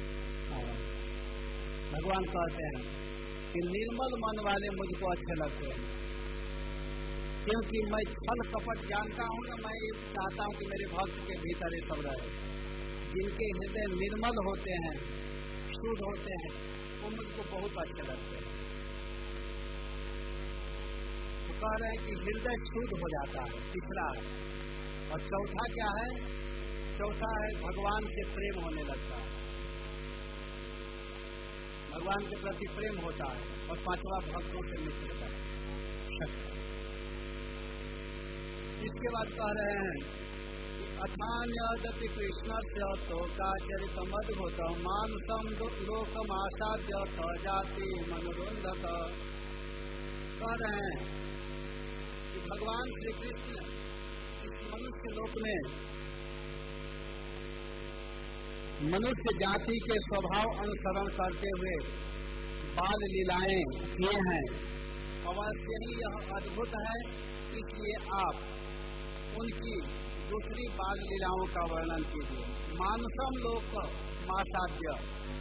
भगवान कहते हैं कि निर्मल मन वाले मुझको अच्छे लगते हैं, क्योंकि मैं छल कपट जानता हूं ना, मैं चाहता हूं कि मेरे भक्त के भीतर ये सब रहे। जिनके हृदय निर्मल होते हैं, शुद्ध होते हैं, वो मुझको बहुत अच्छे लगते हैं। तो कह रहे हैं कि हृदय शुद्ध हो जाता है, तीसरा है। और चौथा क्या है? चौथा है भगवान से प्रेम होने लगता है, भगवान के प्रति प्रेम होता है। और पांचवा भक्तों से मित्रता है। इसके बाद कह रहे हैं कि अथान्यदपि कृष्ण से तोकाचरितम अद्भुतम मानसम लोकम आसाद्य जाति मनोरुंधत। कह रहे हैं कि भगवान श्री कृष्ण इस मनुष्य लोक में मनुष्य जाति के स्वभाव अनुसरण करते हुए बाल लीलाएं किए हैं। अवश्य ही यह अद्भुत है, इसलिए आप उनकी दूसरी बाल लीलाओं का वर्णन कीजिए। मानसम लोक मासाद्य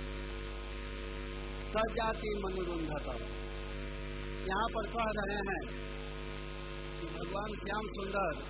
सजाति मनोरुंधत। यहाँ पर कह रहे हैं कि भगवान श्याम सुंदर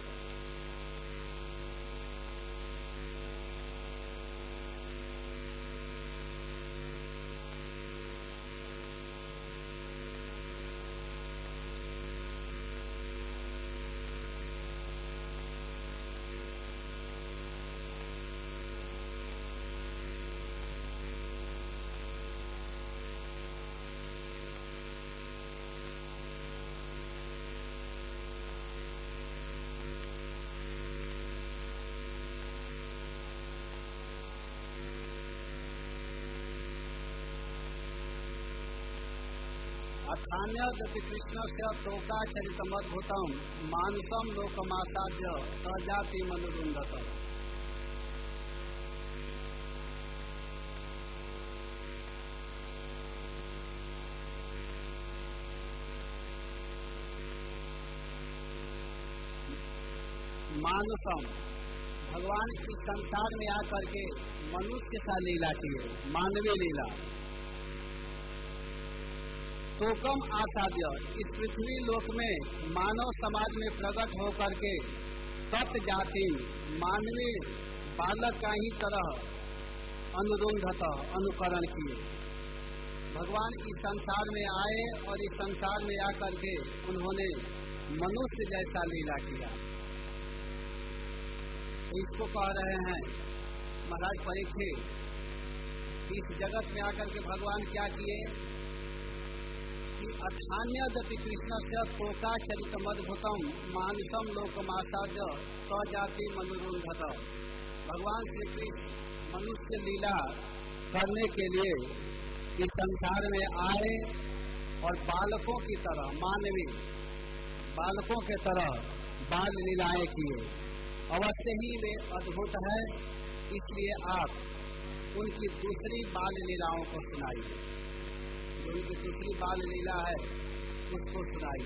अथान्यदपि कृष्ण से तोकाचरितम अद्भुतम मानसम लोकमासाद्य सजाति मनोरुंधत। मानसम, भगवान इस संसार में आकर के मनुष्य सा लीला किए, मानवीय लीला। तोकम आसाद्य, इस पृथ्वी लोक में मानव समाज में प्रकट होकर के तत् जाति मानवीय बालक का ही तरह अनुरुंधत, अनुकरण किए। भगवान इस संसार में आए और इस संसार में आकर के उन्होंने मनुष्य जैसा लीला किया। तो इसको कह रहे हैं महाराज परीक्षित, इस जगत में आकर के भगवान क्या किए? अथान्यदपि कृष्ण से तोकाचरितम अद्भुतम मानसम लोकमासाद्य सजाति मनोरुंधत। भगवान श्री कृष्ण मनुष्य लीला करने के लिए इस संसार में आए और बालकों की तरह, मानवीय बालकों के तरह बाल लीलाएं किए। अवश्य ही वे अद्भुत है, इसलिए आप उनकी दूसरी बाल लीलाओं को सुनाइए। जो उनकी दूसरी बाल लीला है उसको सुनाइए।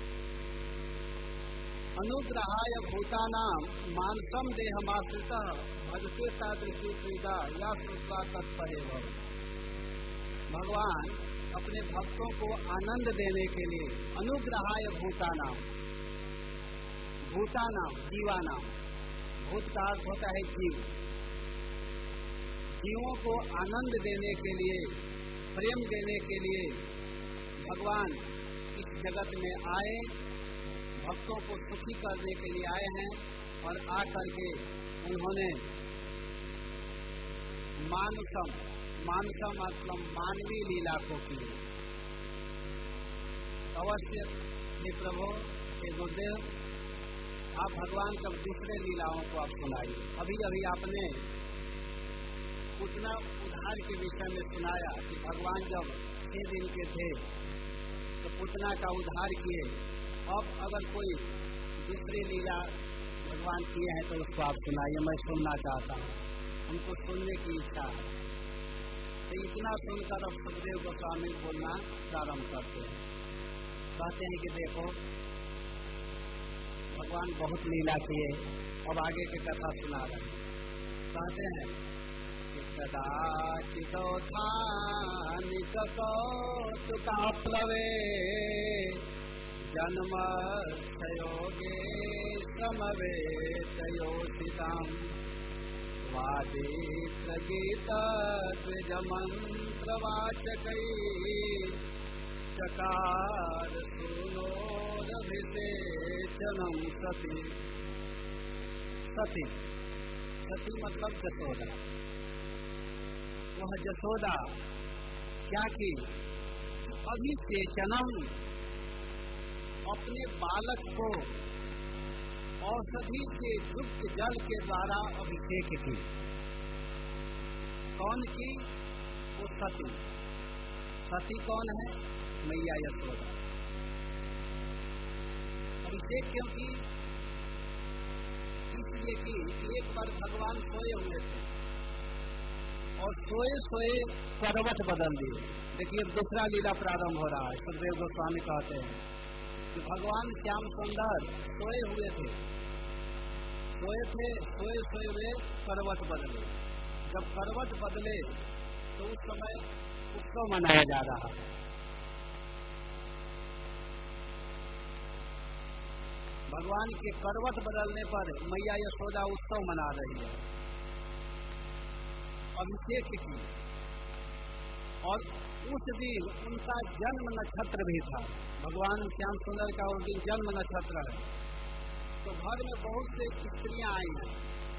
अनुग्रहाय भूतानाम मानसम देहमाश्रित भजते तादृशी प्रीता या श्रुत्वा तत्परे भव। भगवान अपने भक्तों को आनंद देने के लिए अनुग्रहाय भूतानाम, भूतानाम जीवानाम, भूत का अर्थ होता है जीव, जीवों को आनंद देने के लिए, प्रेम देने के लिए भगवान इस जगत में आए, भक्तों को सुखी करने के लिए आए हैं। और आकर के उन्होंने मानसम, मानसम मतलब मानवीय लीला को की। अवश्य हे प्रभु, हे गुरुदेव, आप भगवान का दूसरे लीलाओं को आप सुनाइए। अभी अभी आपने पूतना उद्धार के विषय में सुनाया कि भगवान जब 6 दिन के थे तो पूतना का उद्धार किए। अब अगर कोई दूसरी लीला भगवान किए हैं तो उसको आप सुनाइए, मैं सुनना चाहता हूँ, हमको सुनने की इच्छा है। तो इतना सुनकर अब सुखदेव गोस्वामी बोलना प्रारंभ करते हैं। कहते हैं कि देखो भगवान बहुत लीला किए, अब आगे की कथा सुना रहे हैं। कहते हैं कि कदाचिदोत्थानिक कौतुकाप्लवे जन्म क्षयोगे समवेतयोषिताम् वादित्रगीतद्विजमन्त्रवाचकैः चकार सूनोरभिषेचनं सती। सती, सती मतलब जसोदा। वह जसोदा क्या की? अभिषेचनम, अपने बालक को औषधि से युक्त जल के द्वारा अभिषेक की। कौन की? वो सती। सती कौन है? मैया यशोदा। अभिषेक क्यों की? इसलिए कि एक बार भगवान सोए हुए थे और सोए सोए करवट बदल दिए। देखिए दूसरा लीला प्रारंभ हो रहा है। सुखदेव गोस्वामी कहते हैं कि भगवान श्याम सुंदर सोए हुए थे, सोए हुए करवट बदले। जब करवट बदले तो उस समय उत्सव मनाया जा रहा है। भगवान के करवट बदलने पर मैया यशोदा उत्सव मना रही है, अभिषेक की। और उस दिन उनका जन्म नक्षत्र भी था। भगवान श्याम सुंदर का उस दिन जन्म नक्षत्र है। तो घर में बहुत से स्त्रियां आई हैं।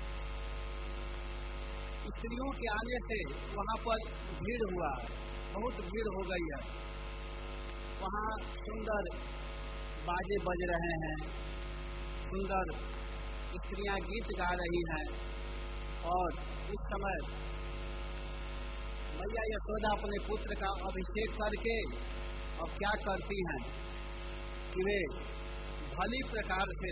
स्त्रियों के आने से वहां पर भीड़ हुआ है, बहुत भीड़ हो गई है। वहां सुंदर बाजे बज रहे हैं, सुंदर स्त्रियां गीत गा रही हैं। और उस समय मैया यशोदा अपने पुत्र का अभिषेक करके अब क्या करती हैं कि वे भली प्रकार से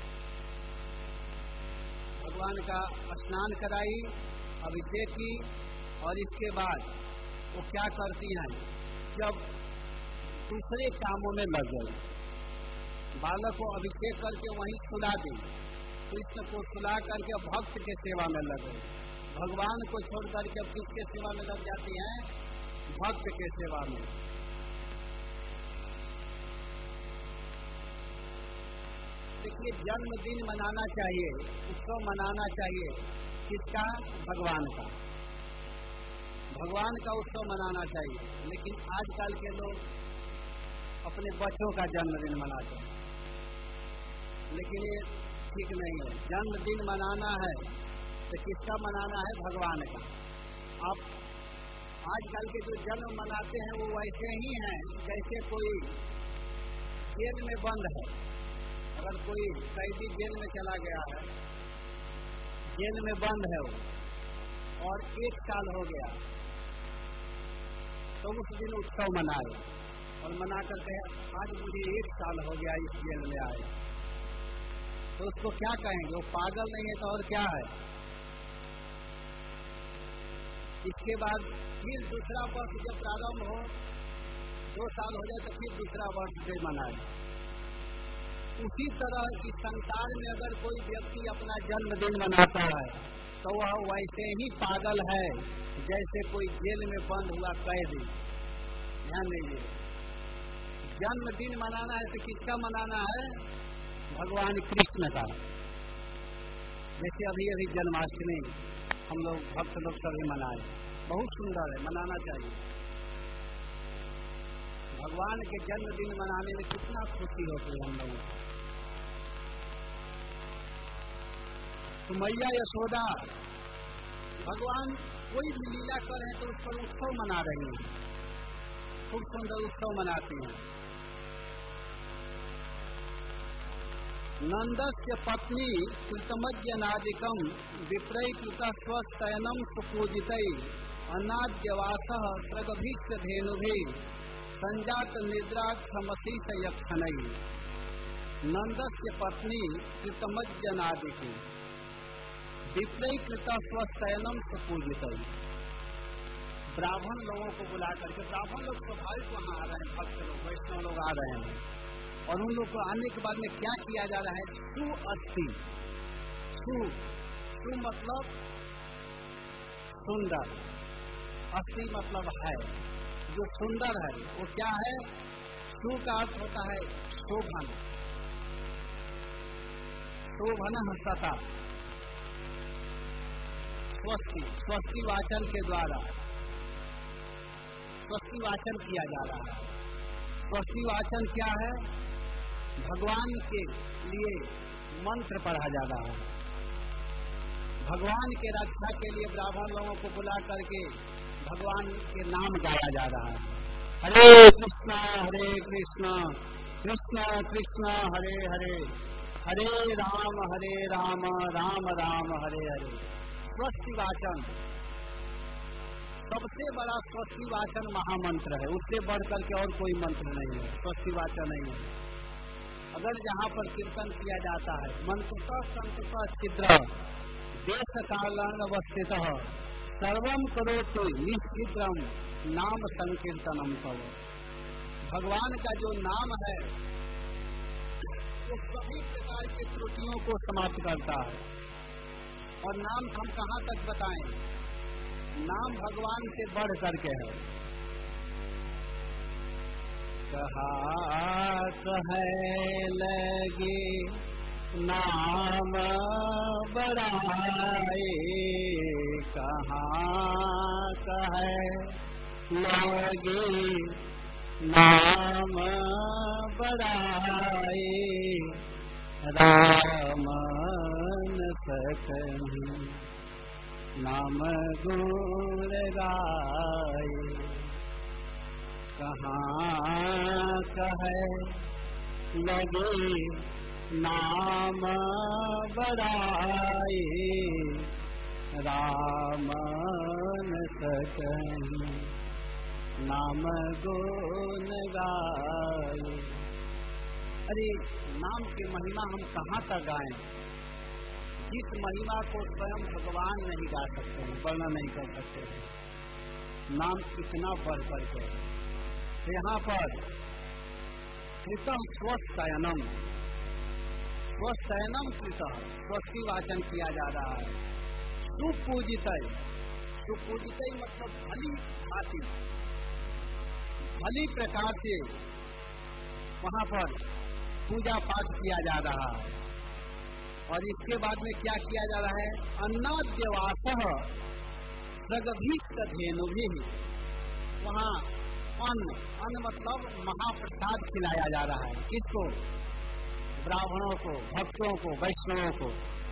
भगवान का स्नान कराई, अभिषेक की। और इसके बाद वो क्या करती हैं, जब दूसरे कामों में लग गई, बालक को अभिषेक करके वहीं सुला दी, कृष्ण को सुला करके भक्त के सेवा में लग गई। भगवान को छोड़ करके अब किसके सेवा में लग जाती हैं? भक्त के सेवा में। देखिए जन्मदिन मनाना चाहिए, उत्सव मनाना चाहिए। किसका? भगवान का। भगवान का उत्सव मनाना चाहिए। लेकिन आजकल के लोग अपने बच्चों का जन्मदिन मनाते हैं, लेकिन ये ठीक नहीं है। जन्मदिन मनाना है तो किसका मनाना है? भगवान का। आप आजकल के जो जन्म मनाते हैं वो वैसे ही हैं जैसे कोई जेल में बंद है। अगर कोई कैदी जेल में चला गया है, जेल में बंद है वो, और 1 साल हो गया, तो उस दिन उत्सव मनाए और मना करते हैं आज मुझे 1 साल हो गया इस जेल में आए। तो उसको क्या कहेंगे? वो पागल नहीं है तो और क्या है? इसके बाद फिर दूसरा वर्ष जब प्रारंभ हो, 2 साल हो जाए तो फिर दूसरा वर्ष भी मनाए। उसी तरह इस संसार में अगर कोई व्यक्ति अपना जन्मदिन मनाता है तो वह वैसे ही पागल है जैसे कोई जेल में बंद हुआ कैदी। ध्यान दीजिए, जन्मदिन मनाना है तो किसका मनाना है? भगवान कृष्ण का। जैसे अभी अभी जन्माष्टमी हम लोग भक्त लोग सभी मनाए, बहुत सुंदर है, मनाना चाहिए। भगवान के जन्मदिन मनाने में कितना खुशी होती है हम लोगों को। तो मैया यशोदा भगवान कोई भी लीला कर रहे हैं तो उस पर उत्सव मना रही हैं, खूब सुंदर उत्सव मनाती हैं। नंदस्य पत्नी कृतमज्जनादिकम विप्रैकृत स्वस्तयनम सुपूजितै अनाद्यवासः सृगभीष्ट धेनुभि संजात निद्रा क्षमशीष यक्षणै। नंदस्य पत्नी कृतमज्जनादिकी विप्रैकृत स्वस्तयनम सुपूजितै। ब्राह्मण लोगों को बुला करके, ब्राह्मण लोग स्वाभाविक वहाँ आ रहे हैं, भक्त लोग वैष्णव लोग आ रहे हैं, और उन लोग को आने के बाद में क्या किया जा रहा है? सुअस्थि। सु मतलब सुंदर, अस्थि मतलब है, जो सुंदर है वो क्या है? सु का अर्थ होता है शोभन, शोभन सता। स्वस्ति, स्वस्ति वाचन के द्वारा स्वस्ति वाचन किया जा रहा है। स्वस्ति वाचन क्या है? भगवान के लिए मंत्र पढ़ा जा रहा है, भगवान के रक्षा के लिए ब्राह्मण लोगों को बुला करके भगवान के नाम गाया जा रहा है। हरे कृष्णा कृष्ण कृष्ण हरे हरे, हरे राम राम राम हरे हरे। स्वस्ति वाचन, सबसे बड़ा स्वस्ति वाचन महामंत्र है, उससे बढ़कर के और कोई मंत्र नहीं है, स्वस्ति वाचन नहीं है। अगर जहाँ पर कीर्तन किया जाता है, मंत्रतः संततः छिद्र देश कालान अवस्थित सर्वम करोतु निश्चिद्रम नाम संकीर्तनम करो। भगवान का जो नाम है वो सभी प्रकार की त्रुटियों को समाप्त करता है। और नाम हम कहाँ तक बताएं? नाम भगवान से बढ़ करके है। कहा कहे लगे नाम बढ़ाए, कहाँ कहे लगे नाम बढ़ाए, राम न सकहि नाम गुण गाए। कहाँ कहे लगे नाम बढ़ाए, राम न सकहि नाम गुण गाए। अरे नाम की महिमा हम कहाँ तक गाएं? जिस महिमा को स्वयं भगवान नहीं गा सकते हैं, वर्णन नहीं कर सकते हैं, नाम कितना बढ़ करके। यहाँ पर कृतम स्वस्तयनम, स्वस्तयनम कृतः स्वस्ति वाचन किया जा रहा है। सुपूजितै, सुपूजितै मतलब भली भांति, भली प्रकार से वहाँ पर पूजा पाठ किया जा रहा है। और इसके बाद में क्या किया जा रहा है? अन्नाद्यवासः सृगभीष्ट धेनुभिः, वहाँ अन्न मतलब महाप्रसाद खिलाया जा रहा है। किसको? ब्राह्मणों को, भक्तों को, वैष्णवों को।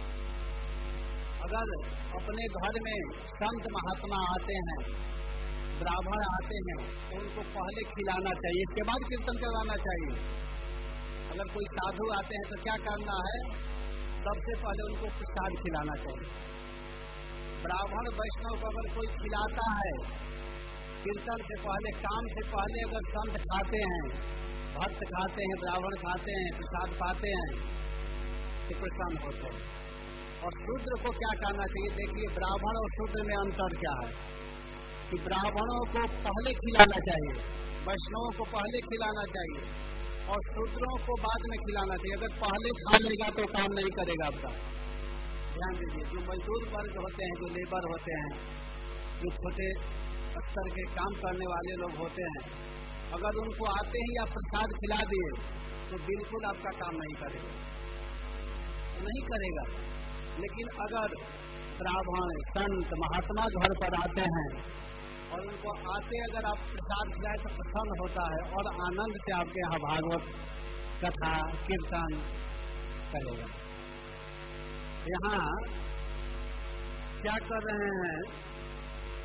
अगर अपने घर में संत महात्मा आते हैं, ब्राह्मण आते हैं, तो उनको पहले खिलाना चाहिए, इसके बाद कीर्तन करवाना चाहिए। अगर कोई साधु आते हैं तो क्या करना है? सबसे पहले उनको प्रसाद खिलाना चाहिए। ब्राह्मण वैष्णव को अगर कोई खिलाता है, कीर्तन से पहले, काम से पहले अगर संत खाते हैं, भक्त खाते हैं, ब्राह्मण खाते हैं, प्रसाद पाते हैं तो प्रसन्न होते हैं। और शूद्र को क्या करना चाहिए? देखिए ब्राह्मण और शूद्र में अंतर क्या है कि ब्राह्मणों को पहले खिलाना चाहिए, वैष्णवों को पहले खिलाना चाहिए और शूद्रों को बाद में खिलाना चाहिए। अगर पहले खा लेगा तो काम नहीं करेगा आपका। ध्यान दीजिए, जो मजदूर वर्ग होते हैं, जो लेबर होते हैं, जो छोटे स्तर के काम करने वाले लोग होते हैं, अगर उनको आते ही आप प्रसाद खिला दिए तो बिल्कुल आपका काम नहीं करेगा, नहीं करेगा। लेकिन अगर ब्राह्मण संत महात्मा घर पर आते हैं और उनको आते अगर आप प्रसाद खिलाए तो प्रसन्न होता है और आनंद से आपके यहाँ भागवत कथा कीर्तन करेगा। यहाँ क्या कर रहे हैं?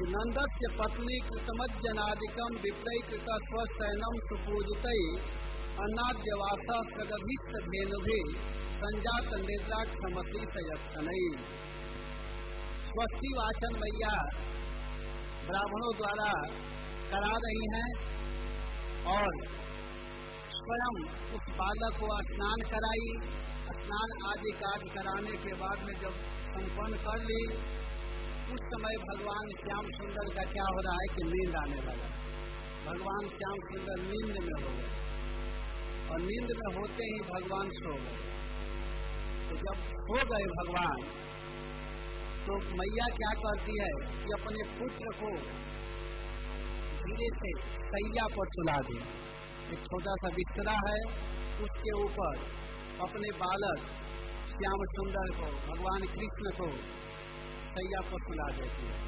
कि नंदस्य पत्नी कृतमज्जनादिकम विप्रयकृत स्वशयनम सुपूजितै अन्नाद्यवास सगभिष्ट धेनुभि संजात निद्रा क्षमसी सयक्षणै। स्वस्ति वाचन मैया ब्राह्मणों द्वारा करा रही हैं और स्वयं उस बालक को स्नान कराई। स्नान आदि कार्य कराने के बाद में जब संपन्न कर ली, उस समय भगवान श्याम सुंदर का क्या हो रहा है कि नींद आने लगा। भगवान श्याम सुंदर नींद में हो गए और नींद में होते ही भगवान सो गए। तो जब सो गए भगवान, तो मैया क्या करती है कि अपने पुत्र को धीरे से सैया पर सुला दी। एक छोटा सा बिस्तरा है, उसके ऊपर अपने बालक श्याम सुंदर को, भगवान कृष्ण को सैया पर सुला देती है।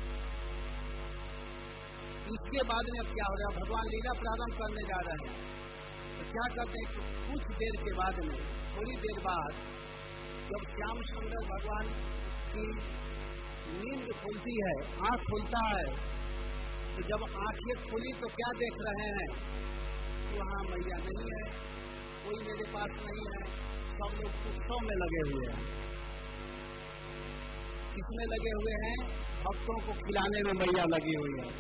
इसके बाद में अब क्या हो रहा है, भगवान लीला प्रारंभ करने जा रहे हैं। तो क्या करते हैं कि कुछ देर के बाद में, थोड़ी देर बाद, जब श्याम सुंदर भगवान की नींद खुलती है, आंख खुलता है, तो जब आंखें खुली तो क्या देख रहे हैं कि वहाँ मैया नहीं है, कोई मेरे पास नहीं है। सब लोग उत्सव में लगे हुए हैं। किसमें लगे हुए हैं? भक्तों को खिलाने में मैया लगी हुई है।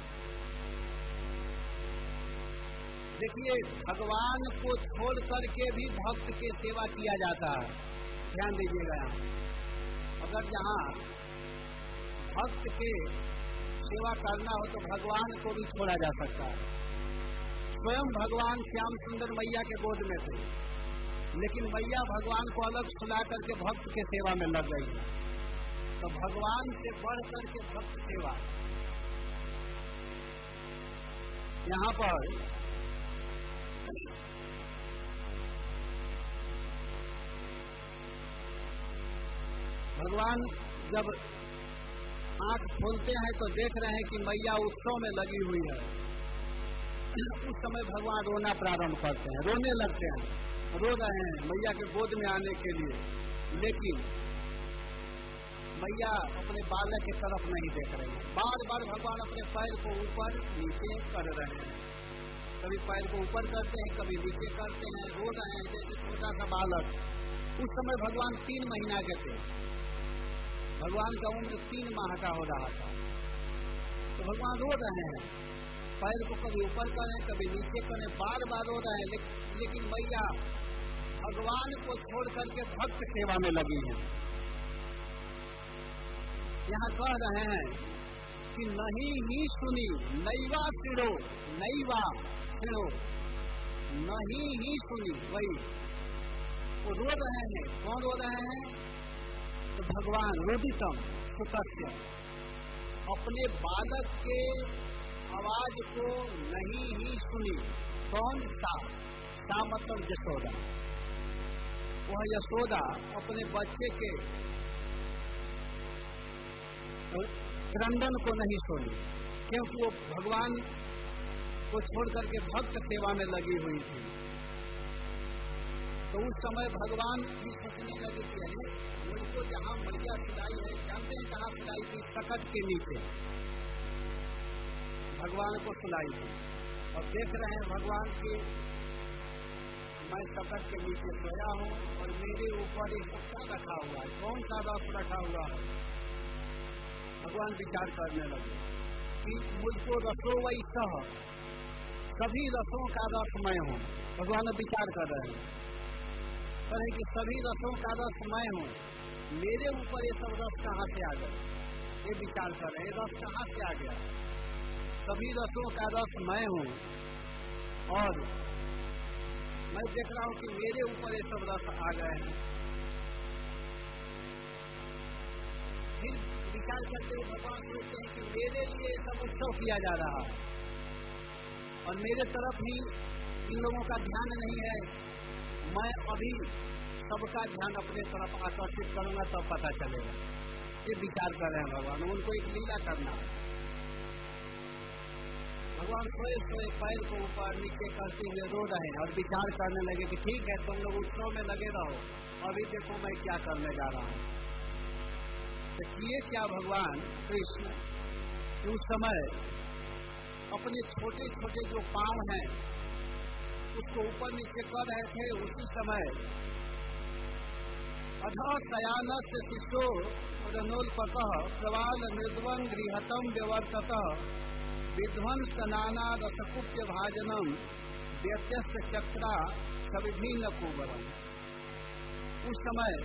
देखिए, भगवान को छोड़ करके भी भक्त की सेवा किया जाता है। ध्यान दीजिएगा, अगर जहाँ भक्त के सेवा करना हो तो भगवान को भी छोड़ा जा सकता है। स्वयं भगवान श्याम सुंदर मैया के गोद में थे, लेकिन मैया भगवान को अलग सुला करके भक्त के सेवा में लग गई। तो भगवान से बढ़ करके भक्त सेवा। यहाँ पर भगवान जब आंख खोलते हैं तो देख रहे हैं कि मैया उत्सव में लगी हुई है। उस समय भगवान रोना प्रारंभ करते हैं, रोने लगते हैं, रो रहे हैं मैया के गोद में आने के लिए। लेकिन मैया अपने बालक की तरफ नहीं देख रही है। बार बार भगवान अपने पैर को ऊपर नीचे कर रहे हैं। कभी पैर को ऊपर करते हैं, कभी नीचे करते हैं, रो रहे हैं जैसे छोटा सा बालक। उस समय भगवान 3 महीना के थे। भगवान का उम्र 3 माह का हो रहा था। तो भगवान रो रहे हैं, पैर को कभी ऊपर करें, कभी नीचे करें, बार बार रो रहे हैं। लेकिन मैया भगवान को छोड़ करके भक्त सेवा में लगी है। यहाँ कह रहे हैं कि नहीं ही सुनी नैवा सिड़ो, नैवा सिड़ो, नहीं ही सुनी। वही वो रो रहे हैं। कौन रो रहे हैं? तो भगवान रुदितम सुतस्य, अपने बालक के आवाज को नहीं ही सुनी। कौन? सा मतलब यशोदा। वह यशोदा अपने बच्चे के क्रंदन को नहीं सुनी, क्योंकि वो भगवान को छोड़ करके भक्त सेवा में लगी हुई थी। तो उस समय भगवान भी सोचने लगे कि अरे मुझको जहाँ मैया सुलाई है, जानते हैं कहाँ सुलाई थी? सकट के नीचे भगवान को सुलाई थी। और देख रहे हैं भगवान की, मैं सकट के नीचे सोया हूँ और मेरे ऊपर एक क्या रखा हुआ है, कौन सा रस रखा हुआ है। भगवान विचार करने लगे कि मुझको रसो वही सह, सभी रसों का रस मैं हूँ। भगवान विचार कर रहे हैं, कह रहे कि सभी रसों का रस मैं हूँ, मेरे ऊपर ये सब रस कहाँ से आ गए? ये विचार कर रहे हैं, रस कहाँ से आ गया? सभी रसों का रस मैं हूँ और मैं देख रहा हूँ कि मेरे ऊपर ये सब रस आ गए हैं। फिर विचार करते हुए भगवान सोचते हैं कि मेरे लिए सब उत्सव किया जा रहा है और मेरे तरफ ही इन लोगों का ध्यान नहीं है। मैं अभी सबका ध्यान अपने तरफ आकर्षित करूंगा तब पता चलेगा। ये विचार कर रहे हैं भगवान, उनको एक लीला करना है। भगवान सोए सोए पैर को ऊपर नीचे करते हुए रो रहे हैं और विचार करने लगे कि ठीक है, तुम लोग उत्सव में लगे रहो, अभी देखो मैं क्या करने जा रहा हूँ। तो किए क्या भगवान कृष्ण कि उस समय अपने छोटे छोटे जो पांव हैं उसको ऊपर नीचे कर रहे थे। उसी समय अधः शयानस्य शिशो रनोल्पतः प्रवाल मृद्वं गृहतम व्यवर्ततः विध्वंस नाना रसकुप्य भाजनम व्यत्यस्त चक्रा सविभिन्न कुबरम। उस समय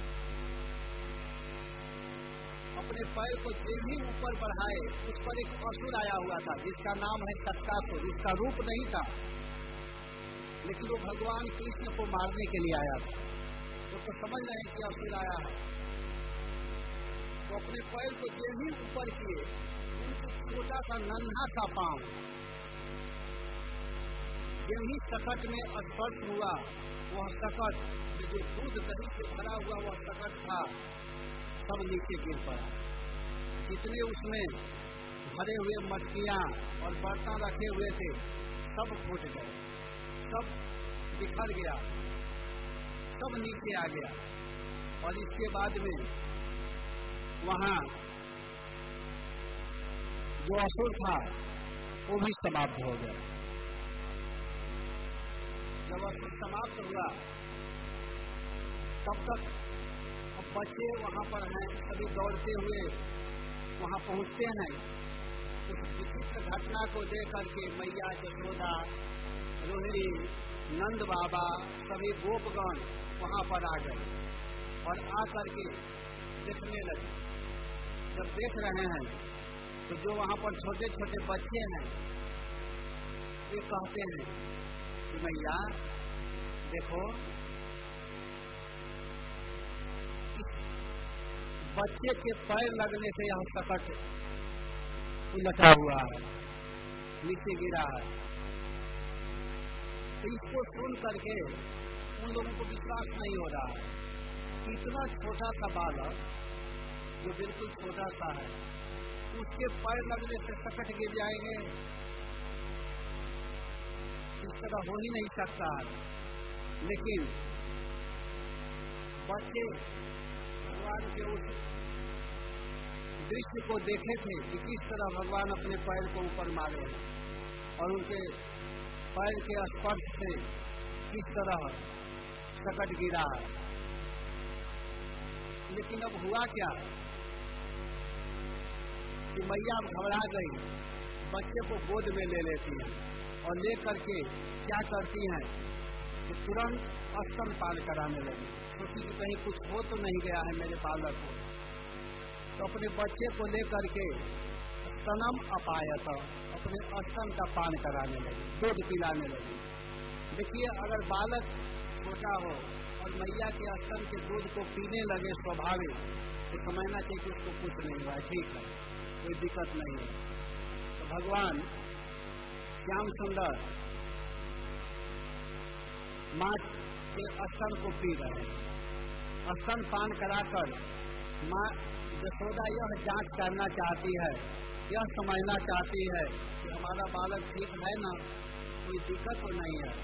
अपने पैर को जो भी ऊपर बढ़ाए उस पर एक असुर आया हुआ था जिसका नाम है शक्तासुर। उसका रूप नहीं था, लेकिन वो भगवान कृष्ण को मारने के लिए आया था। तो समझ रहे हैं कि असुर आया है। तो अपने पैर को जो ही ऊपर किए, उनके छोटा सा नन्हा सा पांव जो ही सकट में स्पर्श हुआ, वह सकट में जो दूध दही से भरा हुआ वह सकट था, सब नीचे गिर पड़ा। जितने उसमें भरे हुए मटकियां और बर्तन रखे हुए थे सब फूट गए, सब बिखर गया, सब नीचे आ गया। और इसके बाद में वहां जो असुर था वो भी समाप्त हो गया। जब असुर समाप्त हुआ तब तक अब बच्चे वहां पर हैं, सभी दौड़ते हुए वहां पहुंचते हैं। उस विचित्र घटना को देख करके मैया यशोदा, रोहिणी, नंद बाबा, सभी गोपगण वहां पर आ गए और आकर के देखने लगे। जब देख रहे हैं तो जो वहां पर छोटे छोटे बच्चे हैं ये कहते हैं कि मैया देखो, इस बच्चे के पैर लगने से यह सकट उलटा हुआ है, नीचे गिरा है। तो इसको सुन करके उन लोगों को विश्वास नहीं हो रहा है। इतना छोटा सा बालक जो बिल्कुल छोटा सा है, उसके पैर लगने से सकट गिर जाएंगे, इस तरह हो ही नहीं सकता है। लेकिन बच्चे भगवान के उस दृश्य को देखे थे कि किस तरह भगवान अपने पैर को ऊपर मारे हैं और उनके पैर के स्पर्श से किस तरह सकट गिरा है। लेकिन अब हुआ क्या कि मैया घबरा गई, बच्चे को गोद में ले लेती हैं और ले करके क्या करती हैं कि तुरंत स्तनपान कराने लगी। सोची कि कहीं कुछ हो तो नहीं गया है मेरे बालक को। तो अपने बच्चे को ले करके स्तनम अपायत, अपने स्तन का पान कराने लगी, दूध पिलाने लगी। देखिए, अगर बालक छोटा हो और मैया के स्तन के दूध को पीने लगे स्वाभाविक, तो समझना चाहिए कि उसको कुछ नहीं हुआ है, ठीक है, कोई दिक्कत नहीं है। तो भगवान श्याम सुंदर माँ के स्तन को पी रहे हैं। स्तन पान कराकर माँ यशोदा यह जांच करना चाहती है, यह समझना चाहती है कि हमारा बालक ठीक है ना, कोई दिक्कत तो नहीं है।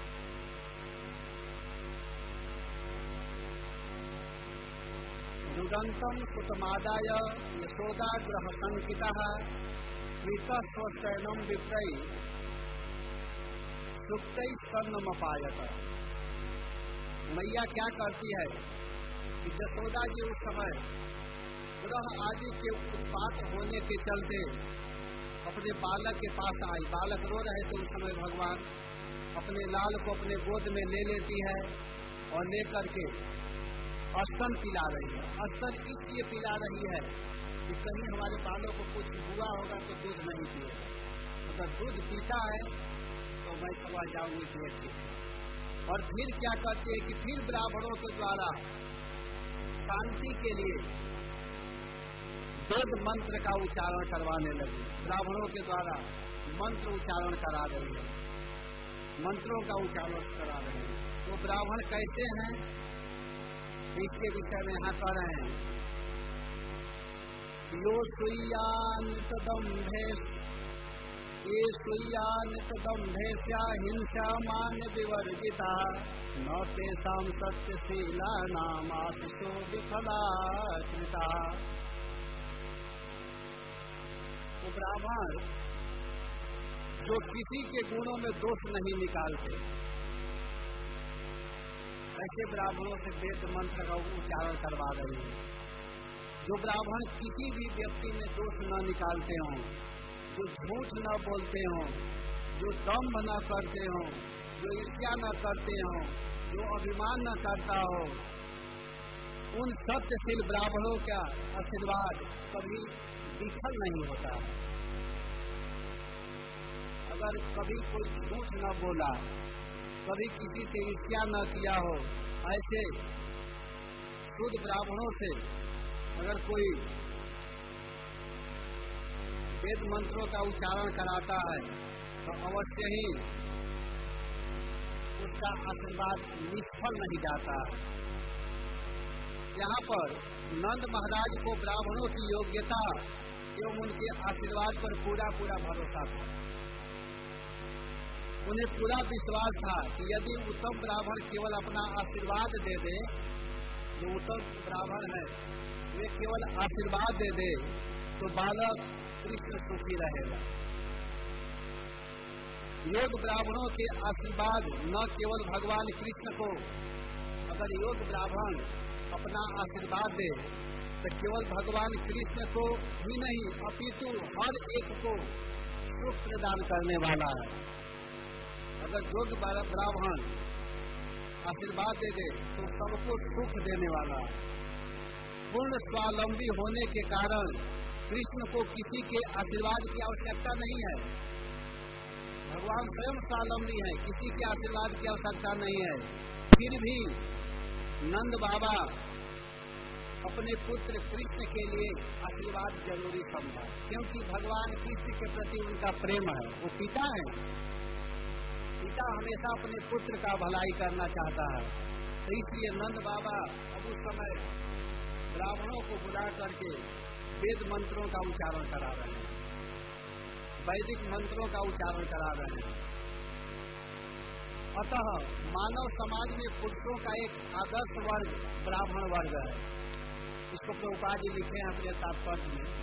रुदंतम सुतमादाय यशोदा ग्रह संकिता प्रीतस्वशयनम विप्रई सुप्तई स्तनमपायत। मैया क्या करती है कि यशोदा जी उस समय ग्रह आदि के उत्पात होने के चलते अपने बालक के पास आई। बालक रो रहे थे उस समय, भगवान अपने लाल को अपने गोद में ले लेती है और लेकर के स्तन पिला रही है। स्तन इसलिए पिला रही है कि कहीं हमारे बालों को कुछ हुआ होगा तो दूध नहीं पिएगा। अगर दूध पीता है तो मैं समझ जाऊंगी कि ठीक है। और फिर क्या करते हैं कि फिर ब्राह्मणों के द्वारा शांति के लिए वेद मंत्र का उच्चारण करवाने लगे। ब्राह्मणों के द्वारा मंत्र उच्चारण करा रही है, मंत्रों का उच्चारण करा रहे हैं। तो ब्राह्मण कैसे हैं इसके विषय में यहाँ कह रहे हैं। यो सुय्यानितदम्भेश ये सुय्यानितदम्भेस्या हिंसा मान विवर्जिता न तेषां सत्यशीलानाम् आशिषो विफला कृता। वो ब्राह्मण जो किसी के गुणों में दोष नहीं निकालते, ऐसे ब्राह्मणों से वेद मंत्र का उच्चारण करवा रही है। जो ब्राह्मण किसी भी व्यक्ति में दोष न निकालते हों, जो झूठ न बोलते हों, जो दम्भ न करते हों, जो ईर्ष्या न करते हों, जो अभिमान न करता हो, उन सत्यशील ब्राह्मणों का आशीर्वाद कभी विफल नहीं होता। अगर कभी कोई झूठ न बोला, कभी किसी से ईर्ष्या न किया हो, ऐसे शुद्ध ब्राह्मणों से अगर कोई वेद मंत्रों का उच्चारण कराता है तो अवश्य ही उसका आशीर्वाद निष्फल नहीं जाता है। यहाँ पर नंद महाराज को ब्राह्मणों की योग्यता एवं उनके आशीर्वाद पर पूरा भरोसा था। उन्हें पूरा विश्वास था कि यदि उत्तम ब्राह्मण केवल अपना आशीर्वाद दे दे, जो उत्तम ब्राह्मण है वे केवल आशीर्वाद दे दे, तो बालक कृष्ण सुखी रहेगा। योग ब्राह्मणों के आशीर्वाद न केवल भगवान कृष्ण को, अगर योग ब्राह्मण अपना आशीर्वाद दे तो केवल भगवान कृष्ण को ही नहीं अपितु हर एक को सुख प्रदान करने वाला है। अगर योग ब्राह्मण आशीर्वाद दे दे तो सबको सुख देने वाला है। पूर्ण स्वावलंबी होने के कारण कृष्ण को किसी के आशीर्वाद की आवश्यकता नहीं है। भगवान स्वयं स्वावलंबी है, किसी के आशीर्वाद की आवश्यकता नहीं है। फिर भी नंद बाबा अपने पुत्र कृष्ण के लिए आशीर्वाद जरूरी समझा, क्योंकि भगवान कृष्ण के प्रति उनका प्रेम है। वो पिता है, पिता हमेशा अपने पुत्र का भलाई करना चाहता है। तो इसलिए नंद बाबा अब उस समय ब्राह्मणों को बुला करके वेद मंत्रों का उच्चारण करा रहे हैं, वैदिक मंत्रों का उच्चारण करा रहे हैं। अतः मानव समाज में पुरुषों का एक आदर्श वर्ग ब्राह्मण वर्ग है। इसको प्रभुपाद जी लिखे हैं अपने तात्पर्य में।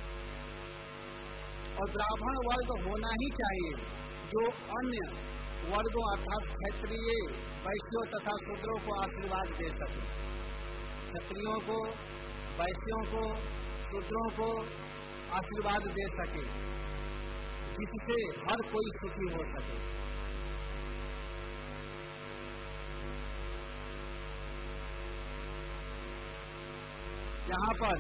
और ब्राह्मण वर्ग होना ही चाहिए जो अन्य वर्गों अर्थात क्षत्रिय, वैश्यों तथा शूद्रों को आशीर्वाद दे सके। क्षत्रियों को, वैश्यों को, शूद्रों को आशीर्वाद दे सके, जिससे हर कोई सुखी हो सके। यहाँ पर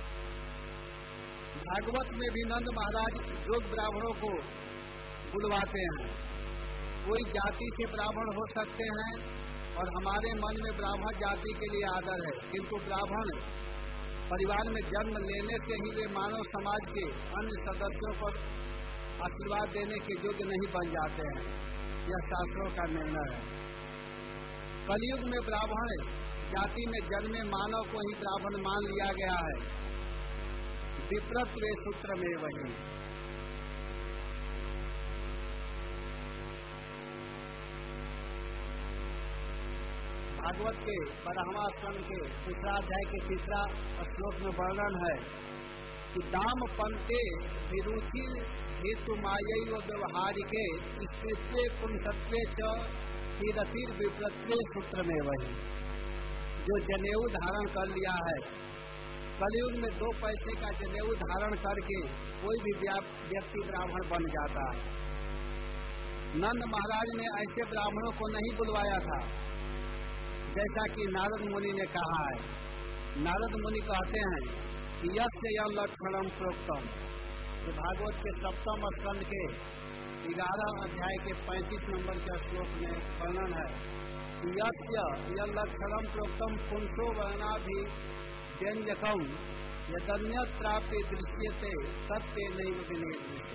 भागवत में भी नंद महाराज योग ब्राह्मणों को बुलवाते हैं। कोई जाति से ब्राह्मण हो सकते हैं और हमारे मन में ब्राह्मण जाति के लिए आदर है, किंतु ब्राह्मण परिवार में जन्म लेने से ही वे मानव समाज के अन्य सदस्यों पर आशीर्वाद देने के योग्य नहीं बन जाते हैं। यह शास्त्रों का निर्णय है। कलयुग में ब्राह्मण जाति में जन्मे मानव को ही ब्राह्मण मान लिया गया है। विप्रत्वे सूत्र में वही भागवत के 12वां स्कंद के दूसरा अध्याय के 3रा श्लोक में वर्णन है कि दाम पंते विरुचि हेतु मायई व व्यवहारिके स्त्रीत्वे पुंसत्वे च तीरतिर विप्रत्वे सूत्र में वही। जो जनेऊ धारण कर लिया है, कलयुग में 2 पैसे का जनेऊ धारण करके कोई भी व्यक्ति ब्राह्मण बन जाता है। नंद महाराज ने ऐसे ब्राह्मणों को नहीं बुलवाया था, जैसा कि नारद मुनि ने कहा है। नारद मुनि कहते हैं कि यस्य यं लक्षणम प्रोक्तम, तो भागवत के 7वें स्कंद के 11 अध्याय के 35 नंबर के श्लोक में वर्णन है कि यस्य यं लक्षणम प्रोक्तम पुंसो वर्णाभि व्यंजकम यदन्यत्रापि दृश्यते तत्ते नैव विनिर्दिश्यते।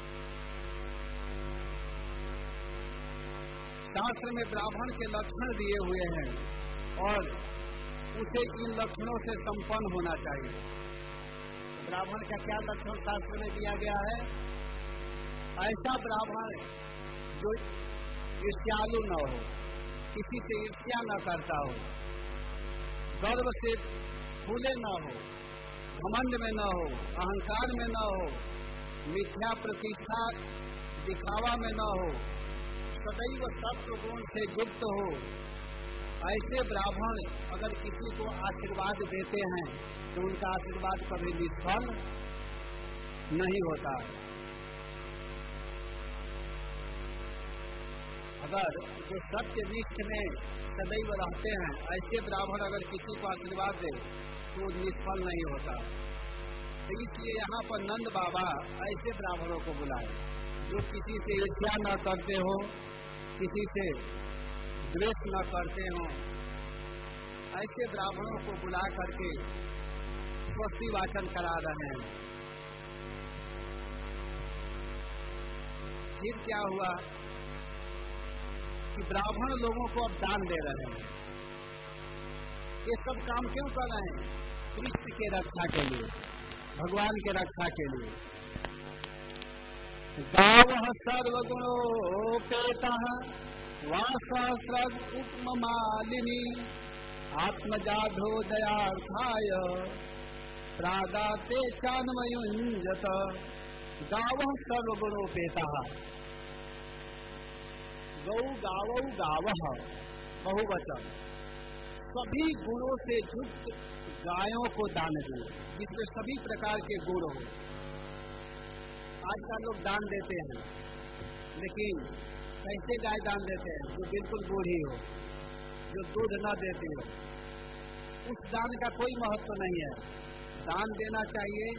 शास्त्र में ब्राह्मण के लक्षण दिए हुए हैं और उसे इन लक्षणों से संपन्न होना चाहिए। तो ब्राह्मण का क्या लक्षण शास्त्र में दिया गया है? ऐसा ब्राह्मण जो ईर्ष्यालु न हो, किसी से ईर्ष्या न करता हो, गर्व से फूले न हो, घमंड में न हो, अहंकार में न हो, मिथ्या प्रतिष्ठा दिखावा में न हो, सदैव सत्व गुण से युक्त हो, ऐसे ब्राह्मण अगर किसी को आशीर्वाद देते हैं तो उनका आशीर्वाद कभी निष्फल नहीं होता। अगर जो सत्यनिष्ठ में सदैव रहते हैं ऐसे ब्राह्मण अगर किसी को आशीर्वाद दे तो निष्फल नहीं होता। तो इसलिए यहाँ पर नंद बाबा ऐसे ब्राह्मणों को बुलाए जो किसी से ईर्ष्या न करते हो, किसी से द्वेष न करते हो। ऐसे ब्राह्मणों को बुला करके स्वस्ति वाचन करा रहे हैं। फिर क्या हुआ कि ब्राह्मण लोगों को अब दान दे रहे हैं। ये सब काम क्यों कर रहे हैं? कृष्ण के रक्षा के लिए, भगवान के रक्षा के लिए। गावः सर्वगुणोपेतः वासः उपमालिनी आत्मजाढो दयार्थाय प्रादाते चान्मयुञ्जत। गावः सर्वगुणोपेतः, गौ गावौ गावः बहुवचन, सभी गुणों से युक्त गायों को दान दिए जिसमें सभी प्रकार के गुण हो। आजकल लोग दान देते हैं, लेकिन कैसे गाय दान देते हैं? जो बिल्कुल बूढ़ी हो, जो दूध न देती हो। उस दान का कोई महत्व नहीं है। दान देना चाहिए,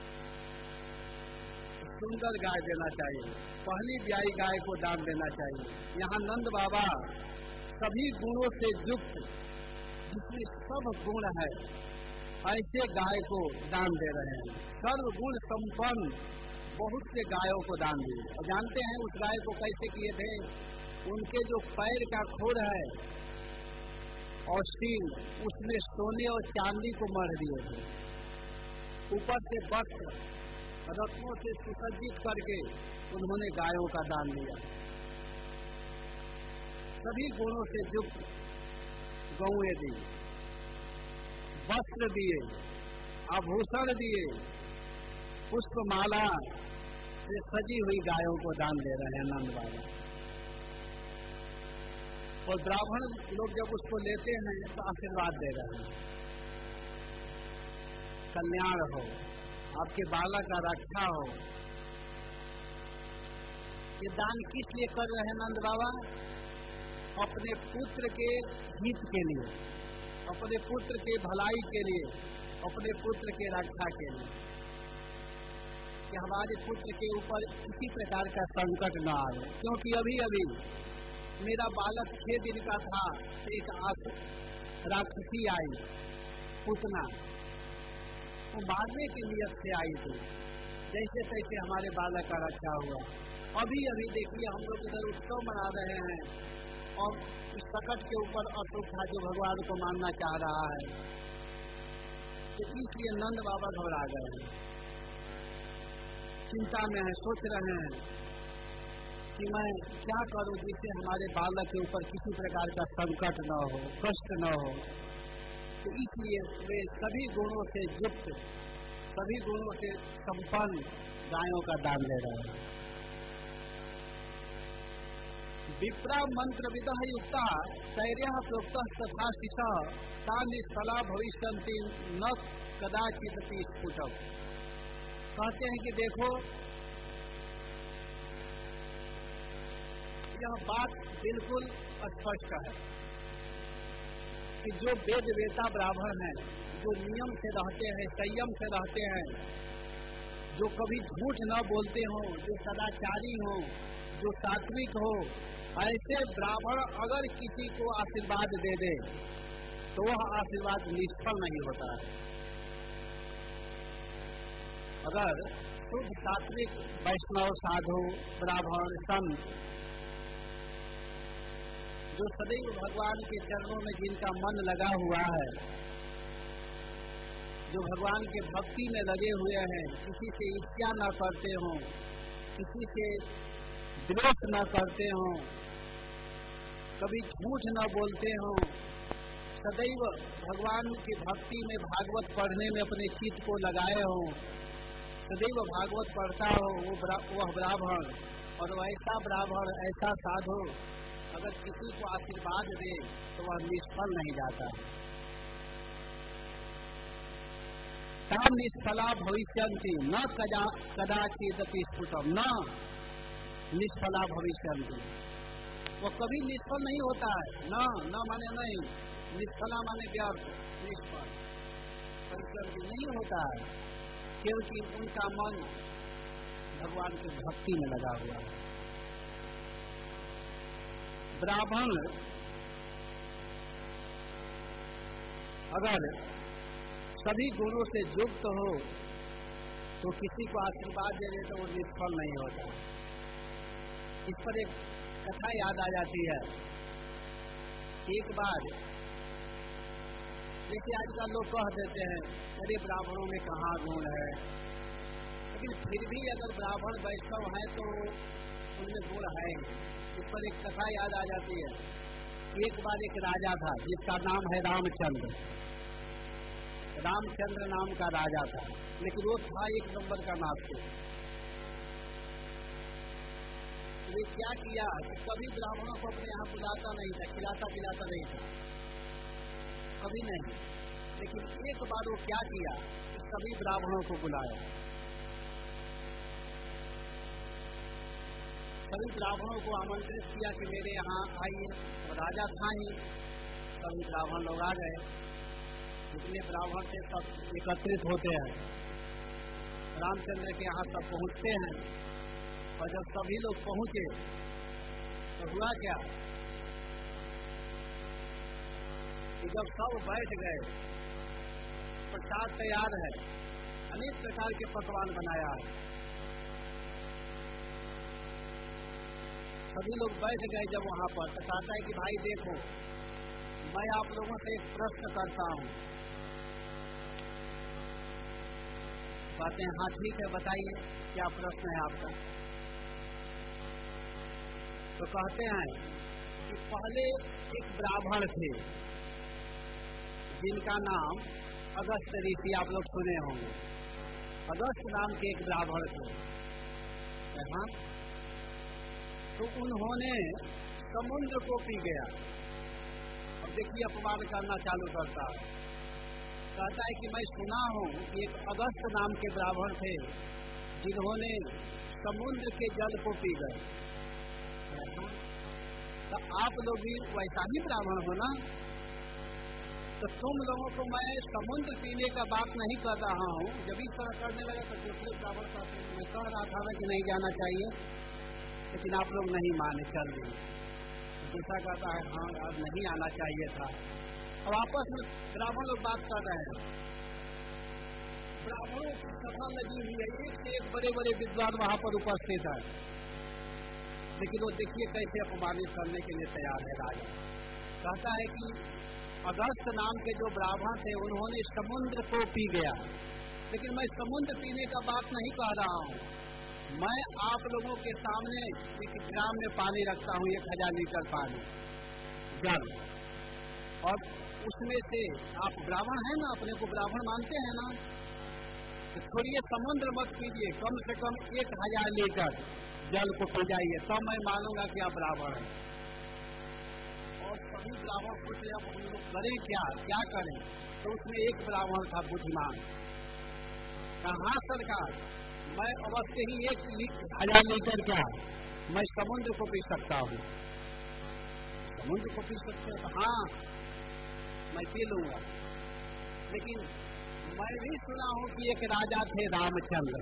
सुंदर गाय देना चाहिए, पहली ब्याई गाय को दान देना चाहिए। यहाँ नंद बाबा सभी गुणों से युक्त, जिसमें सब गुण है, ऐसे गाय को दान दे रहे हैं। सर्वगुण संपन्न बहुत से गायों को दान दिए। और जानते हैं उस गाय को कैसे किए थे? उनके जो पैर का खुर है और सींग, उसमें सोने और चांदी को मढ़ दिए थे। ऊपर से वस्त्र रत्नों से सुसज्जित करके उन्होंने गायों का दान दिया। सभी गुणों से युक्त गौएं दी, वस्त्र दिए, आभूषण दिए, पुष्पमाला से सजी हुई गायों को दान दे रहे हैं नंद बाबा। और ब्राह्मण लोग जब उसको लेते हैं तो आशीर्वाद दे रहे हैं, कल्याण हो, आपके बालक का रक्षा हो। ये दान किस लिए कर रहे हैं नंद बाबा? अपने पुत्र के हित के लिए, अपने पुत्र के भलाई के लिए, अपने पुत्र के रक्षा के लिए, कि हमारे पुत्र के ऊपर किसी प्रकार का संकट न आए। क्योंकि अभी अभी मेरा बालक 6 दिन का था, एक राक्षसी आई, पुतना, वो मारने की नियत से आई थी। जैसे तैसे हमारे बालक का रक्षा हुआ। अभी अभी देखिए हम लोग इधर उत्सव मना रहे हैं और इस सकट के ऊपर असुख था जो भगवान को मानना चाह रहा है। तो इसलिए नंद बाबा घबरा गए हैं, चिंता में है, सोच रहे हैं कि मैं क्या करूं जिससे हमारे बालक के ऊपर किसी प्रकार का संकट न हो, कष्ट न हो। तो इसलिए वे सभी गुणों से युक्त, सभी गुणों से संपन्न गायों का दान ले रहे हैं। विप्रा मंत्र विदः युक्ता तैर्यः प्रोक्तः तथा शिशः ता निष्फला भविष्यन्ति न कदाचित् स्फुटम्। कहते हैं कि देखो, यह बात बिल्कुल स्पष्ट है कि जो वेद वेता ब्राह्मण हैं, जो नियम से रहते हैं, संयम से रहते हैं, जो कभी झूठ न बोलते हों, जो सदाचारी हों, जो सात्विक हो, ऐसे ब्राह्मण अगर किसी को आशीर्वाद दे दे तो वह आशीर्वाद निष्फल नहीं होता है। अगर शुद्ध सात्विक वैष्णव साधु ब्राह्मण संत जो सदैव भगवान के चरणों में जिनका मन लगा हुआ है, जो भगवान के भक्ति में लगे हुए हैं, किसी से ईर्ष्या न करते हों, किसी से द्वेष न करते हों, कभी झूठ न बोलते हों, सदैव भगवान की भक्ति में भागवत पढ़ने में अपने चित्त को लगाए हों, सदैव भागवत पढ़ता हो वह ब्राह्मण, और वैसा ब्राह्मण ऐसा साधु अगर किसी को आशीर्वाद दे तो वह निष्फल नहीं जाता। ताम निष्फला भविष्यन्ति न कदाचिदपि स्फुटम न निष्फला भविष्यन्ति। वो कभी निष्फल नहीं होता है। न माने नहीं, निष्फला माने व्यर्थ, निष्फल भविष्यन्ति नहीं होता है, क्योंकि उनका मन भगवान की भक्ति में लगा हुआ है। ब्राह्मण अगर सभी गुणों से युक्त हो तो किसी को आशीर्वाद दे दे तो वो निष्फल नहीं होता। इस पर एक कथा याद आ जाती है। एक बार जैसे आजकल लोग कह देते हैं अरे ब्राह्मणों में कहाँ गुण है, लेकिन फिर भी अगर ब्राह्मण वैष्णव है तो उनमें गुण है। इस पर एक कथा याद आ जाती है। एक बार एक राजा था जिसका नाम है रामचंद्र। रामचंद्र नाम का राजा था, लेकिन वो था एक नंबर का नास्तिक। तो क्या किया कि कभी ब्राह्मणों को अपने यहाँ बुलाता नहीं था, खिलाता पिलाता नहीं था, कभी नहीं। लेकिन एक बार वो क्या किया कि सभी ब्राह्मणों को बुलाया। सभी ब्राह्मणों को आमंत्रित किया कि मेरे यहाँ आइए। तो राजा था ही, सभी ब्राह्मण लोग आ गए। जितने ब्राह्मण थे सब एकत्रित होते हैं, रामचंद्र के यहाँ सब पहुँचते हैं। और जब सभी लोग पहुँचे तो हुआ क्या कि जब सब बैठ गए, प्रसाद तैयार है, अनेक प्रकार के पकवान बनाया है, सभी लोग बैठ गए जब वहां पर, तो कहता है कि भाई देखो, मैं आप लोगों से एक प्रश्न करता हूं। कहते हैं हाँ ठीक है, बताइए क्या प्रश्न है आपका। तो कहते हैं कि पहले एक ब्राह्मण थे जिनका नाम अगस्त ऋषि, आप लोग सुने होंगे। अगस्त नाम के एक ब्राह्मण थे। हाँ, तो उन्होंने समुद्र को पी गया। अब देखिए अपमान करना चालू करता है। कहता है कि मैं सुना हूं कि एक अगस्त नाम के ब्राह्मण थे जिन्होंने समुद्र के जल को पी गए। तो आप लोग भी वैसा ही ब्राह्मण हो ना। तो तुम लोगों को मैं समुद्र पीने का बात नहीं कर रहा हूँ। जब इस तरह करने लगा तो दूसरे ब्राह्मण कहते हैं मैं कह रहा था कि नहीं जाना चाहिए, लेकिन आप लोग नहीं माने, चल रही। दूसरा कहता है हाँ यार नहीं आना चाहिए था। अब आपस में ब्राह्मण लोग बात कर रहे हैं। ब्राह्मणों की सभा लगी हुई है, एक से एक बड़े बड़े विद्वान वहां पर उपस्थित है, लेकिन वो देखिए कैसे अपमानित करने के लिए तैयार है। राजा कहता है कि अगस्त नाम के जो ब्राह्मण थे उन्होंने समुद्र को पी गया, लेकिन मैं समुद्र पीने का बात नहीं कह रहा हूँ। मैं आप लोगों के सामने एक ड्राम में पानी रखता हूँ, 1000 लीटर पानी जल, और उसमें से आप ब्राह्मण हैं ना, अपने को ब्राह्मण मानते हैं ना, तो छोड़िए समुद्र मत पीजिए, कम से कम 1000 लीटर जल को पी जाइए, तब मैं मानूंगा कि आप ब्राह्मण हैं। और सभी ब्राह्मण सोचे अब हम लोग करें क्या करें। तो उसमें एक ब्राह्मण था बुद्धिमान, कहा सरकार मैं अवश्य ही 1000 लीटर क्या मैं समुद्र को पी सकता हूँ। समुद्र को पी सकते हो? हाँ मैं पी लूंगा। लेकिन मैं भी सुना हूं कि एक राजा थे रामचंद्र।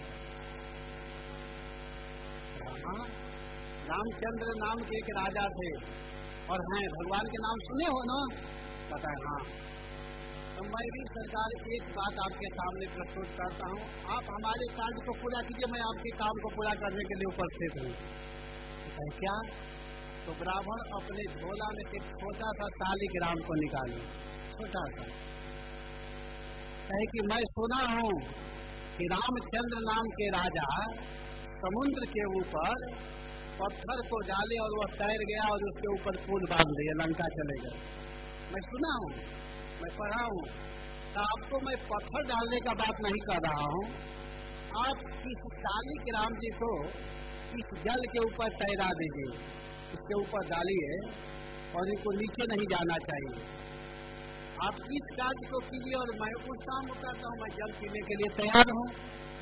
हाँ, रामचंद्र नाम के एक राजा थे, और हैं भगवान के नाम सुने हो ना? पता है हाँ। तो मैं भी सरकार एक बात आपके सामने प्रस्तुत करता हूँ, आप हमारे कार्य को पूरा कीजिए, मैं आपके काम को पूरा करने के लिए उपस्थित हूँ। तो क्या? तो ब्राह्मण अपने झोला में से छोटा सा शालिग्राम को निकाले, छोटा सा, कहे कि मैं सुना हूँ कि रामचंद्र नाम के राजा समुद्र के ऊपर पत्थर को डाले और वह तैर गया और उसके ऊपर पुल बांध दिए, लंका चले गए। मैं सुना हूँ, मैं पढ़ा हूँ। तो आपको मैं पत्थर डालने का बात नहीं कर रहा हूँ, आप इस शालिक राम जी को इस जल के ऊपर तैरा दीजिए, इसके ऊपर डालिए और इनको नीचे नहीं जाना चाहिए। आप इस कार्य को कीजिए और मैं उस काम को करता हूँ, मैं जल पीने के लिए तैयार हूँ।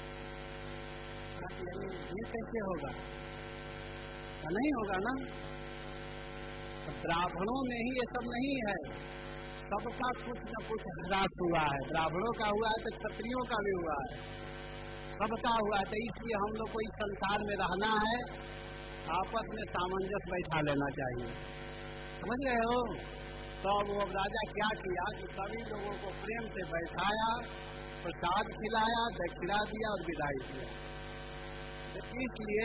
ये कैसे होगा? नहीं होगा ना। ब्राह्मणों में ही ये सब नहीं है, सबका कुछ न कुछ ह्रास हुआ है। ब्राह्मणों का हुआ है तो क्षत्रियों का भी हुआ है, सबका हुआ है। तो इसलिए हम लोग को इस संसार में रहना है, आपस में सामंजस्य बैठा लेना चाहिए। समझ रहे हो? तो वो राजा क्या किया कि सभी लोगों को प्रेम से बैठाया, प्रसाद खिलाया, दक्षिणा दिया और विदाई किया। तो इसलिए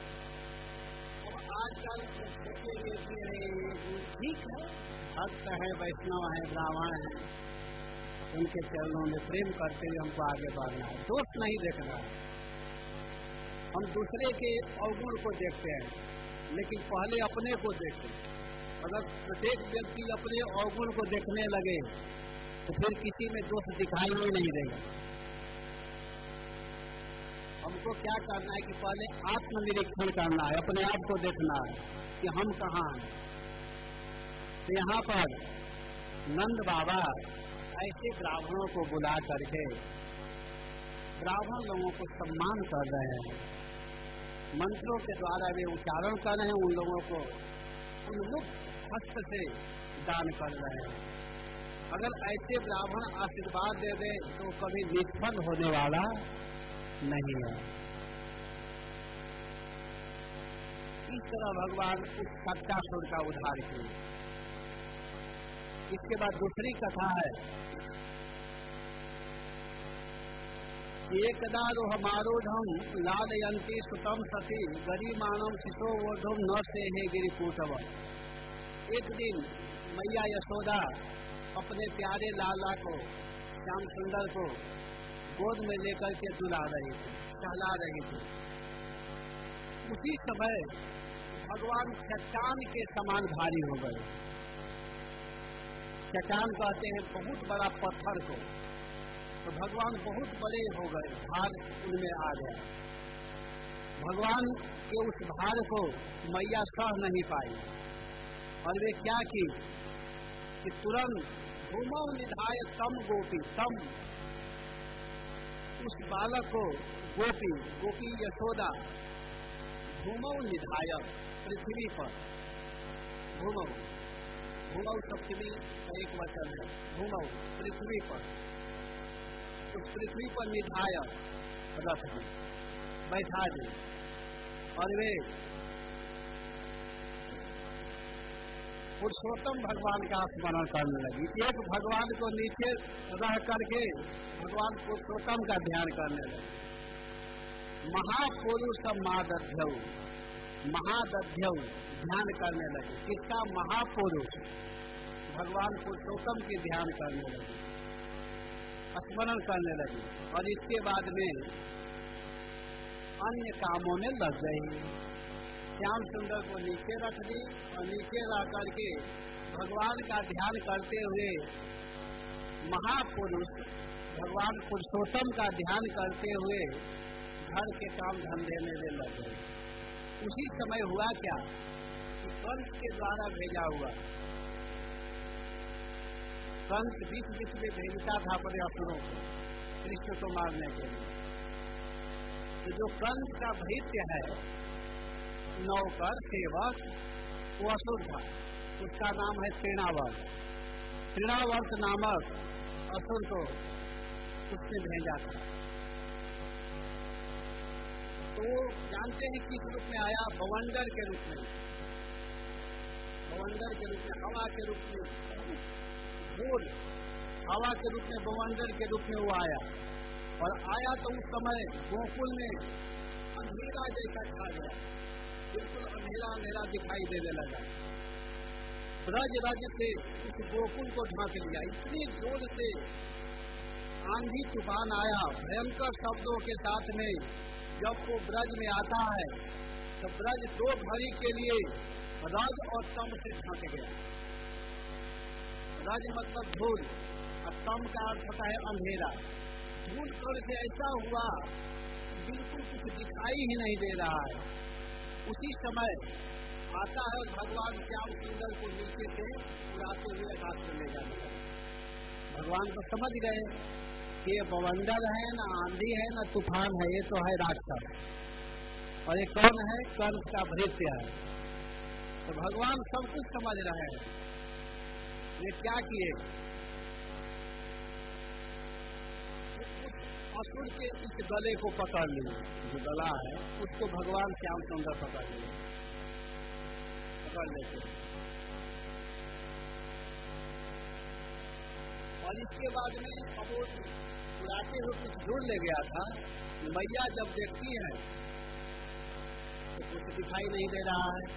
अब आजकल सोचेंगे कि ठीक है, भक्त है, वैष्णव है, ब्राह्मण है, उनके चरणों में प्रेम करते हुए हमको आगे बढ़ना है, दोष नहीं देखना है। हम दूसरे के अवगुण को देखते हैं, लेकिन पहले अपने को देखें। अगर प्रत्येक व्यक्ति अपने अवगुण को देखने लगे तो फिर किसी में दोष दिखाई ही नहीं देगा। हमको क्या करना है कि पहले आत्मनिरीक्षण करना है, अपने आप को देखना है कि हम कहाँ हैं। तो यहाँ पर नंद बाबा ऐसे ब्राह्मणों को बुला करके ब्राह्मण लोगों को सम्मान कर रहे हैं, मंत्रों के द्वारा वे उच्चारण कर रहे हैं, उन लोगों को उन्मुक्त हस्त से दान कर रहे हैं। अगर ऐसे ब्राह्मण आशीर्वाद दे दे तो कभी निष्फल होने वाला नहीं है। इस तरह भगवान उस सत्यासुर का उद्धार किए। इसके बाद दूसरी कथा है, एकदा रोहमारूढ़ लालयंती सुतम सती गरिमाणम शिशो वोढ़ुम न से हे गिरिकूटव। एक दिन मैया यशोदा अपने प्यारे लाला को, श्याम सुंदर को गोद में लेकर के दुला रही थी, सहला रही थी। उसी समय भगवान चट्टान के समान भारी हो गए। चट्टान कहते हैं बहुत बड़ा पत्थर को, तो भगवान बहुत बड़े हो गए, भार उनमें आ गया। भगवान के उस भार को मैया सह नहीं पाई और वे क्या की कि तुरंत भूमौ निधाय तम गोपी, तम उस बालक को गोपी यशोदा भूमौ निधाय पृथ्वी पर, भूमौ सप्तमी का एक वचन है, भूमौ पृथ्वी पर, उस पृथ्वी पर निधाय रख दी, बैठा दी और वे पुरुषोत्तम भगवान का स्मरण करने लगी। एक भगवान को नीचे रह करके भगवान पुरुषोत्तम का ध्यान करने लगी। महापुरुष महादध्यौ ध्यान करने लगी। किसका? महापुरुष भगवान पुरुषोत्तम के ध्यान करने लगी, स्मरण करने लगी और इसके बाद में अन्य कामों में लग गई। श्याम सुंदर को नीचे रख दी और नीचे ला करके भगवान का ध्यान करते हुए महापुरुष भगवान पुरुषोत्तम का ध्यान करते हुए घर के काम धंधे में वे लग गए। उसी समय हुआ क्या कि कंस के द्वारा भेजा हुआ, कंस बीच बीच में भेजता था अपने असुरों को कृष्ण को मारने के लिए। तो जो कंस का भृत्य है, नौकर सेवक, वो असुर था, उसका नाम है तृणावर्त। तृणावर्त नामक असुर को उसने भेजा था। तो जानते हैं किस रूप में आया? बवंडर के रूप में, बवंडर के रूप में, हवा के रूप में, फूल हवा के रूप में, बवंडर के रूप में वो आया। और आया तो उस समय गोकुल में अंधेरा जैसा छा गया, बिल्कुल अंधेरा अंधेरा दिखाई देने लगा। ब्रज राज्य से उस गोकुल को ढांक लिया। इतनी जोर से आंधी तूफान आया, भयंकर शब्दों के साथ में। जब वो ब्रज में आता है तो ब्रज दो घड़ी के लिए रज और तम से ढक गया। रज मतलब धूल और तम का अर्थ होता है अंधेरा। धूल थोड़े से ऐसा हुआ बिल्कुल कुछ दिखाई ही नहीं दे रहा है। उसी समय आता है और भगवान श्याम सुंदर को नीचे से उड़ाते हुए आकाश में ले जाने लगे। भगवान तो समझ गए कि ये बवंडर है, ना आंधी है, ना तूफान है, ये तो है राक्षस। और ये कौन है? कंस का भृत्य है। तो भगवान सब कुछ समझ रहे हैं। ये क्या किए? असुर के इस गले को पकड़ लिए, जो गला है उसको भगवान श्याम सुंदर पकड़ लेते। और इसके बाद में अब वो उड़ाते हुए कुछ दूर ले गया था। मैया जब देखती है तो कुछ दिखाई नहीं दे रहा है।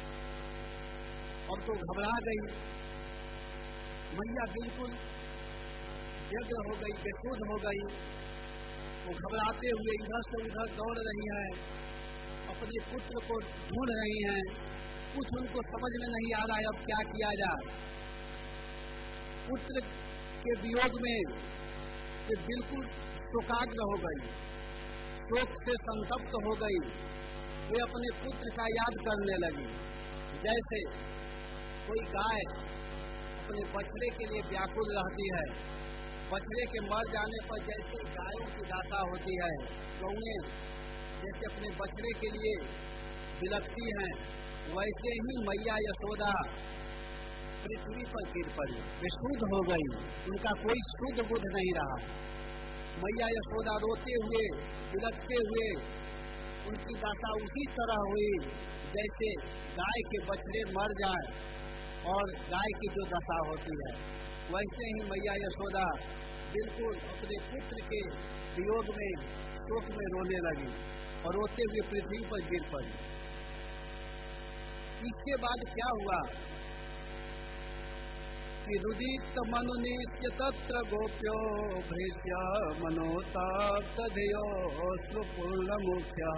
अब तो घबरा गई मैया, बिल्कुल व्यग्र हो गई, बेसुध हो गई। वो घबराते हुए इधर से उधर दौड़ रही है, अपने पुत्र को ढूंढ रही हैं। कुछ उनको समझ में नहीं आ रहा है अब क्या किया जाए। पुत्र के वियोग में ये बिल्कुल शोकाग्र हो गई, शोक से संतप्त हो गई। वे अपने पुत्र का याद करने लगी, जैसे कोई गाय अपने बछड़े के लिए व्याकुल रहती है। बछड़े के मर जाने पर जैसे गायों की दाता होती है, गौएं जैसे अपने बछड़े के लिए बिलखती हैं, वैसे ही मैया यशोदा पृथ्वी पर गिर पड़ी, बेसुध हो गई। उनका कोई शुद्ध बुद्ध नहीं रहा। मैया यशोदा रोते हुए, बिलखते हुए, उनकी दाता उसी तरह हुई जैसे गाय के बछड़े मर जाए और गाय की जो दशा होती है, वैसे ही मैया यशोदा बिल्कुल अपने पुत्र के वियोग में, शोक में रोने लगी और रोते हुए पृथ्वी पर गिर पड़ी। इसके बाद क्या हुआ कि रुदित मनुनिश्य तत्र गोप्यो भृश्य मनोतप्तधियो सुपूर्ण मुख्यः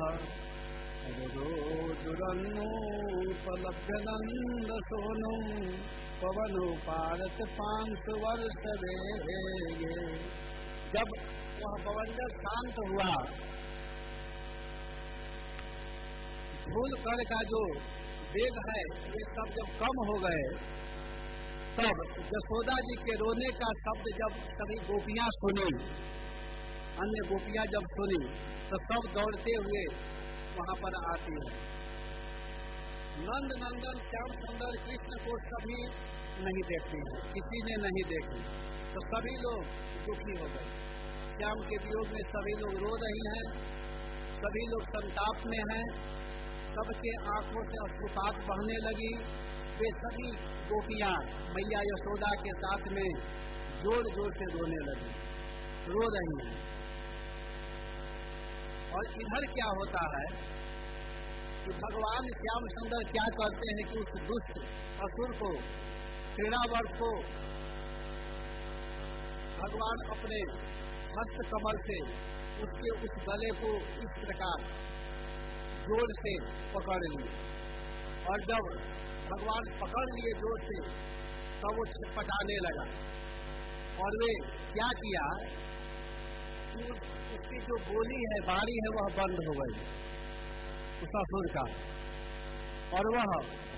दुरन्नोपलभ्य नंद सोनु पवनो पारत 500 वर्ष वेगे। जब वह बवंडर शांत हुआ, धूल कण का जो वेग है ये सब जब कम हो गए, तब यशोदा जी के रोने का शब्द जब सभी गोपियां सुनी, अन्य गोपियां जब सुनी, तो सब दौड़ते हुए वहां पर आती है। नंद नंदन श्याम सुंदर कृष्ण को सभी नहीं देखते हैं, किसी ने नहीं देखी, तो सभी लोग दुखी हो गए। श्याम के वियोग में सभी लोग रो रही हैं, सभी लोग संताप में हैं, सबके आंखों से अश्रुपात बहने लगी। वे सभी गोपियां मैया यशोदा के साथ में जोर जोर से रोने लगी, रो रही हैं। और इधर क्या होता है कि भगवान श्याम सुंदर क्या करते हैं कि उस दुष्ट असुर को, क्रीड़ावर्ग को, भगवान अपने हस्त कमल से उसके उस गले को इस प्रकार जोर से पकड़ लिए। और जब भगवान पकड़ लिए जोर से, तब वो छटपटाने लगा। और वे क्या किया, उसकी जो गोली है, बारी है, वह बंद हो गई उस असुर का। और वह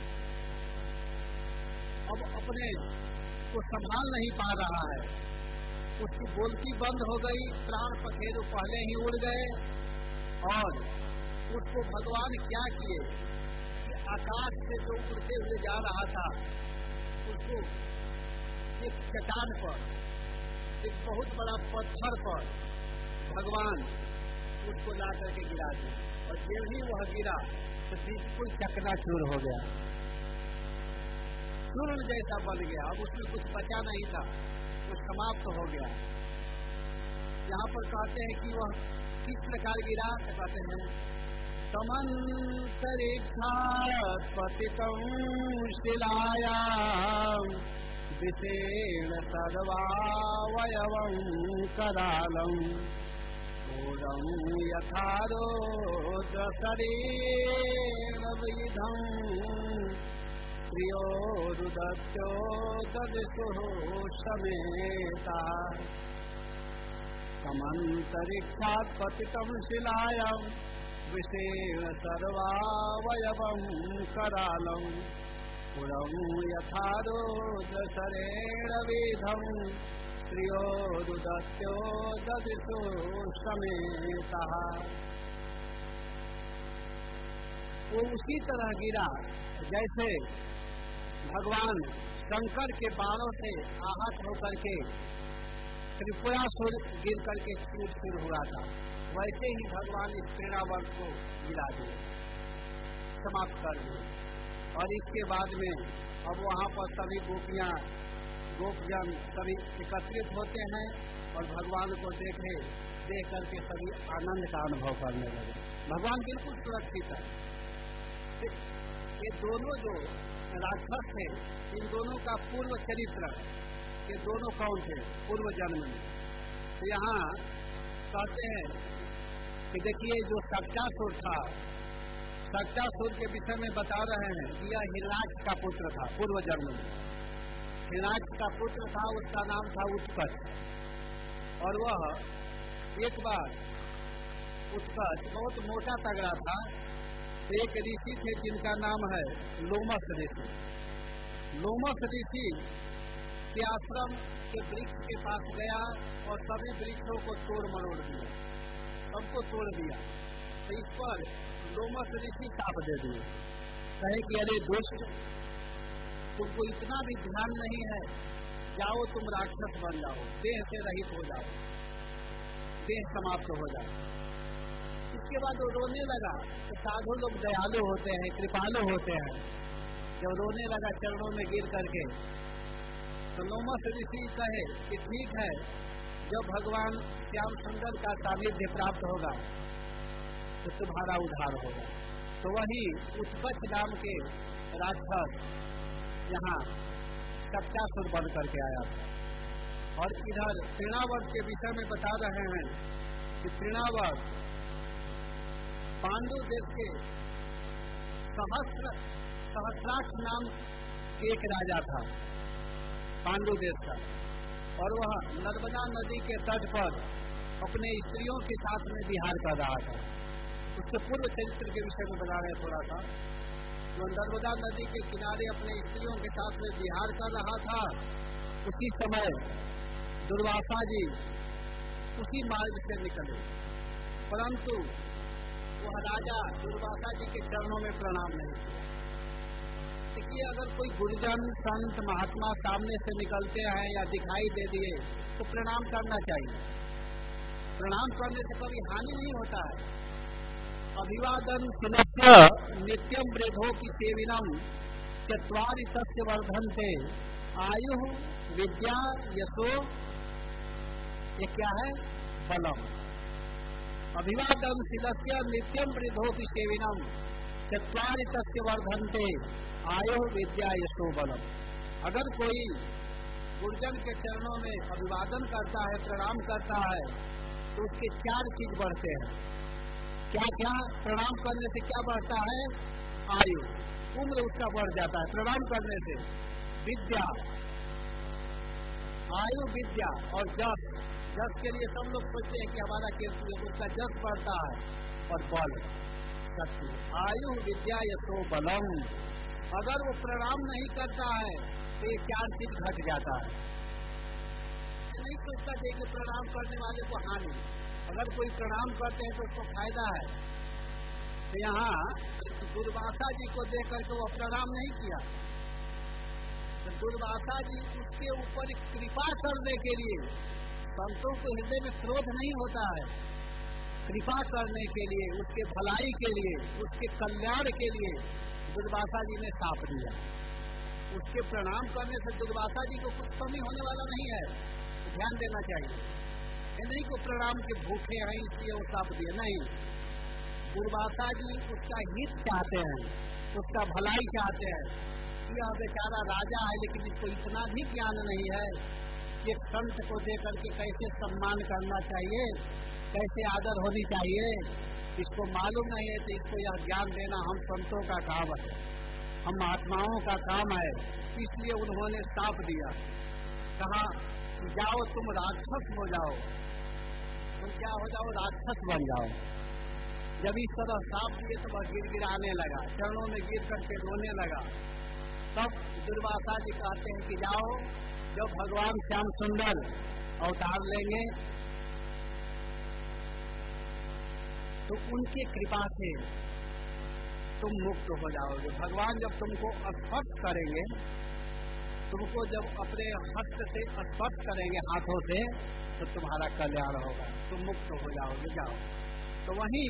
अब अपने को संभाल नहीं पा रहा है, उसकी बोलती बंद हो गई, प्राण पखेरु पहले ही उड़ गए। और उसको भगवान क्या किए कि आकाश से जो उड़ते हुए जा रहा था, उसको एक चट्टान पर, एक बहुत बड़ा पत्थर पर भगवान उसको ला करके गिरा दिया। और जब ही वह गिरा तो बिल्कुल चकनाचूर हो गया, चूर्ण जैसा बन गया। अब उसमें कुछ बचा नहीं था, वो समाप्त हो गया। यहाँ पर कहते हैं कि वह किस प्रकार गिरा, तो कहते हैं तमंतरिक्षा पतितं शिलायां विषेण सर्वावयवं करालं पूरं यथारोदशरेण विधं प्रियो रुदत्यो ददिशुः समेता। तमंतरिक्षात् पतितं शिलायां विषेण सर्वावयवं करालं पुरं यथा रुद्रशरेण विधं श्रियोरुदत्यो ददिशो समेतः। वो उसी तरह गिरा जैसे भगवान शंकर के बाणों से आहत होकर के त्रिपुरासुर गिर करके चूर हुआ था, वैसे ही भगवान इस तृणावर्त को गिरा दिए, समाप्त कर दिए। और इसके बाद में अब वहाँ पर सभी गोपियाँ गोपजन सभी एकत्रित होते हैं और भगवान को देख करके सभी आनंद का अनुभव करने लगे। भगवान बिल्कुल सुरक्षित है। ये दोनों जो राक्षस थे, इन दोनों का पूर्व चरित्र, ये दोनों कौन थे पूर्व जन्म में। तो यहाँ कहते हैं कि देखिए जो सक्टासुर था, सक्टासुर के विषय में बता रहे हैं कि यह हिरण्याक्ष का पुत्र था पूर्व जन्म में। हिरण्याक्ष का पुत्र था, उसका नाम था उत्कच। और वह एक बार उत्कच बहुत मोटा तगड़ा था। एक ऋषि थे जिनका नाम है लोमस ऋषि। लोमस ऋषि के आश्रम के वृक्ष के पास गया और सभी वृक्षों को तोड़ मरोड़ दिया, सबको तोड़ दिया। तो इस पर लोमस ऋषि शाप दे दिए, कहे कि अरे दुष्ट, तुमको इतना भी ध्यान नहीं है, जाओ तुम राक्षस बन जाओ, देह से रहित हो जाओ, देह समाप्त हो जाओ। इसके बाद वो रोने लगा। तो साधु लोग दयालु होते हैं, कृपालु होते हैं। जब रोने लगा चरणों में गिर करके, तो लोमस ऋषि कहे कि ठीक है, जब भगवान श्याम सुंदर का सानिध्य प्राप्त होगा तो तुम्हारा उद्धार होगा। तो वही उत्कच नाम के राक्षस यहाँ सक्टासुर बन करके आया था। और इधर तृणावर्त के विषय में बता रहे हैं कि तृणावर्त पांडु देश के सहस्राक्ष नाम एक राजा था पांडु देश का। और वह नर्मदा नदी के तट पर अपने स्त्रियों के साथ में विहार कर रहा था। उसके पूर्व चरित्र के विषय में बता रहे थोड़ा सा। वो नर्मदा नदी के किनारे अपने स्त्रियों के साथ में विहार कर रहा था। उसी समय दुर्वासा जी उसी मार्ग से निकले, परंतु वह राजा दुर्वासा जी के चरणों में प्रणाम नहीं किया। देखिए, अगर कोई गुरुजन संत महात्मा सामने से निकलते हैं या दिखाई दे दिए तो प्रणाम करना चाहिए। प्रणाम करने से कभी हानि नहीं होता है। अभिवादन शिलस्य नित्यम वृद्धो की सेविनम चत्वारि तस्य वर्धन्ते आयु विद्या यशो, ये क्या है? बलम। अभिवादन शिलस्य नित्यम वृद्धो की सेविनम चत्वारि तस्य वर्धन्ते आयु विद्या यशो बलम। अगर कोई गुरुजन के चरणों में अभिवादन करता है, प्रणाम करता है, तो उसके 4 चीज बढ़ते हैं। क्या क्या? प्रणाम करने से क्या बढ़ता है? आयु, उम्र उसका बढ़ जाता है प्रणाम करने से। विद्या, आयु, विद्या और जस। जस के लिए सब लोग सोचते हैं कि हमारा कीर्ति है, उसका जस बढ़ता है। और बल, शक्ति। आयु विद्या यशो बलम। अगर वो प्रणाम नहीं करता है तो ये 4 चीज घट जाता है। नहीं सोचता है कि प्रणाम करने वाले को हानि, अगर कोई प्रणाम करते हैं तो उसको फायदा है। तो यहाँ दुर्वासा जी को देख करके वो प्रणाम नहीं किया। तो दुर्वासा जी उसके ऊपर कृपा करने के लिए, संतों को हृदय में क्रोध नहीं होता है, कृपा करने के लिए, उसके भलाई के लिए, उसके कल्याण के लिए दुर्वासा जी ने शाप दिया। उसके प्रणाम करने से दुर्वासा जी को कुछ कमी होने वाला नहीं है, तो ध्यान देना चाहिए। ये नहीं को प्रणाम के भूखे हैं इसलिए वो शाप दिए, नहीं। दुर्वासा जी उसका हित चाहते हैं, उसका भलाई चाहते हैं। यह बेचारा राजा है लेकिन इसको इतना भी ज्ञान नहीं है कि संत को देकर के कैसे सम्मान करना चाहिए, कैसे आदर होनी चाहिए, इसको मालूम नहीं है। तो इसको यह ज्ञान देना हम संतों का काम है, हम महात्माओं का काम है। इसलिए उन्होंने शाप दिया, कहा जाओ तुम राक्षस हो जाओ, तुम क्या हो जाओ, राक्षस बन जाओ। जब इस तरह साफ दिए तो वह गिड़गिड़ाने लगा, चरणों में गिर करके रोने लगा। तब दुर्वासा जी कहते हैं कि जाओ, जब भगवान श्याम सुंदर अवतार लेंगे तो उनके कृपा से तुम मुक्त हो जाओगे। भगवान जब तुमको स्पर्श करेंगे, तुमको जब अपने हस्त से स्पर्श करेंगे, हाथों से, तो तुम्हारा कल्याण होगा, तुम मुक्त हो जाओगे। जाओ। तो वहीं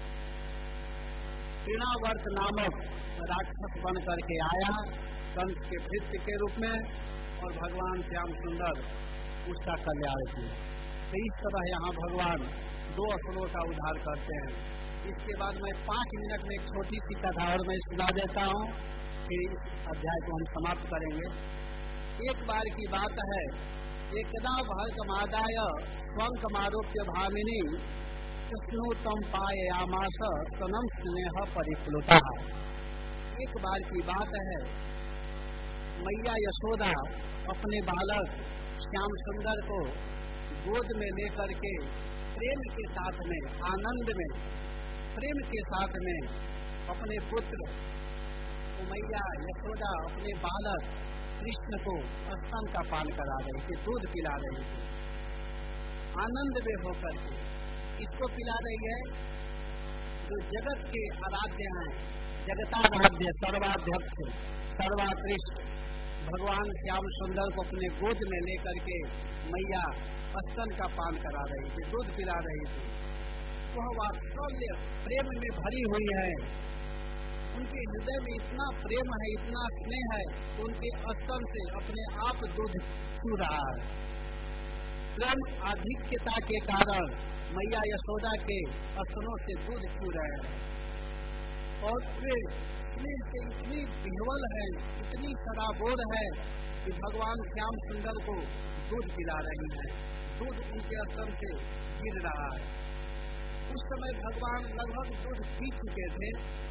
तृणावर्त नामक राक्षस बन करके आया कंस के भृत्य के रूप में, और भगवान श्याम सुंदर उसका कल्याण किया। तो इस तरह यहाँ भगवान 2 असुरों का उद्धार करते हैं। इसके बाद मैं 5 मिनट में एक छोटी सी कथा और मैं सुना देता हूँ, फिर इस अध्याय को हम समाप्त करेंगे। एक बार की बात है, एकदा भर्गमादाय स्वंकमारोप्य भामिनी कृष्णोत्तम पाययामास स्तनम स्नेह परिप्लुता। एक बार की बात है, मैया यशोदा अपने बालक श्याम सुंदर को गोद में लेकर के प्रेम के साथ में, आनंद में, प्रेम के साथ में अपने पुत्र तो मैया यशोदा अपने बालक कृष्ण को स्तन का पान करा रही थी, दूध पिला रही थी। आनंद में होकर के इसको पिला रही है जो जगत के आराध्य हैं, जगताराध्य, सर्वाध्यक्ष, सर्वाकृष्ट भगवान श्याम सुंदर को अपने गोद में लेकर के मैया स्तन का पान करा रही थी, दूध पिला रही थी। वह वात्सल्य प्रेम में भरी हुई है, उनके हृदय में इतना प्रेम है, इतना स्नेह है कि उनके स्तन से अपने आप दूध चू रहा है। प्रेम आधिक्यता के कारण मैया यशोदा के स्तनों से दूध चू रहे हैं, और वे स्नेह से इतनी विह्वल है, इतनी सराबोर है कि भगवान श्याम सुंदर को दूध पिला रही है, दूध उनके स्तन से गिर रहा है। उस समय भगवान लगभग दूध पी चुके थे।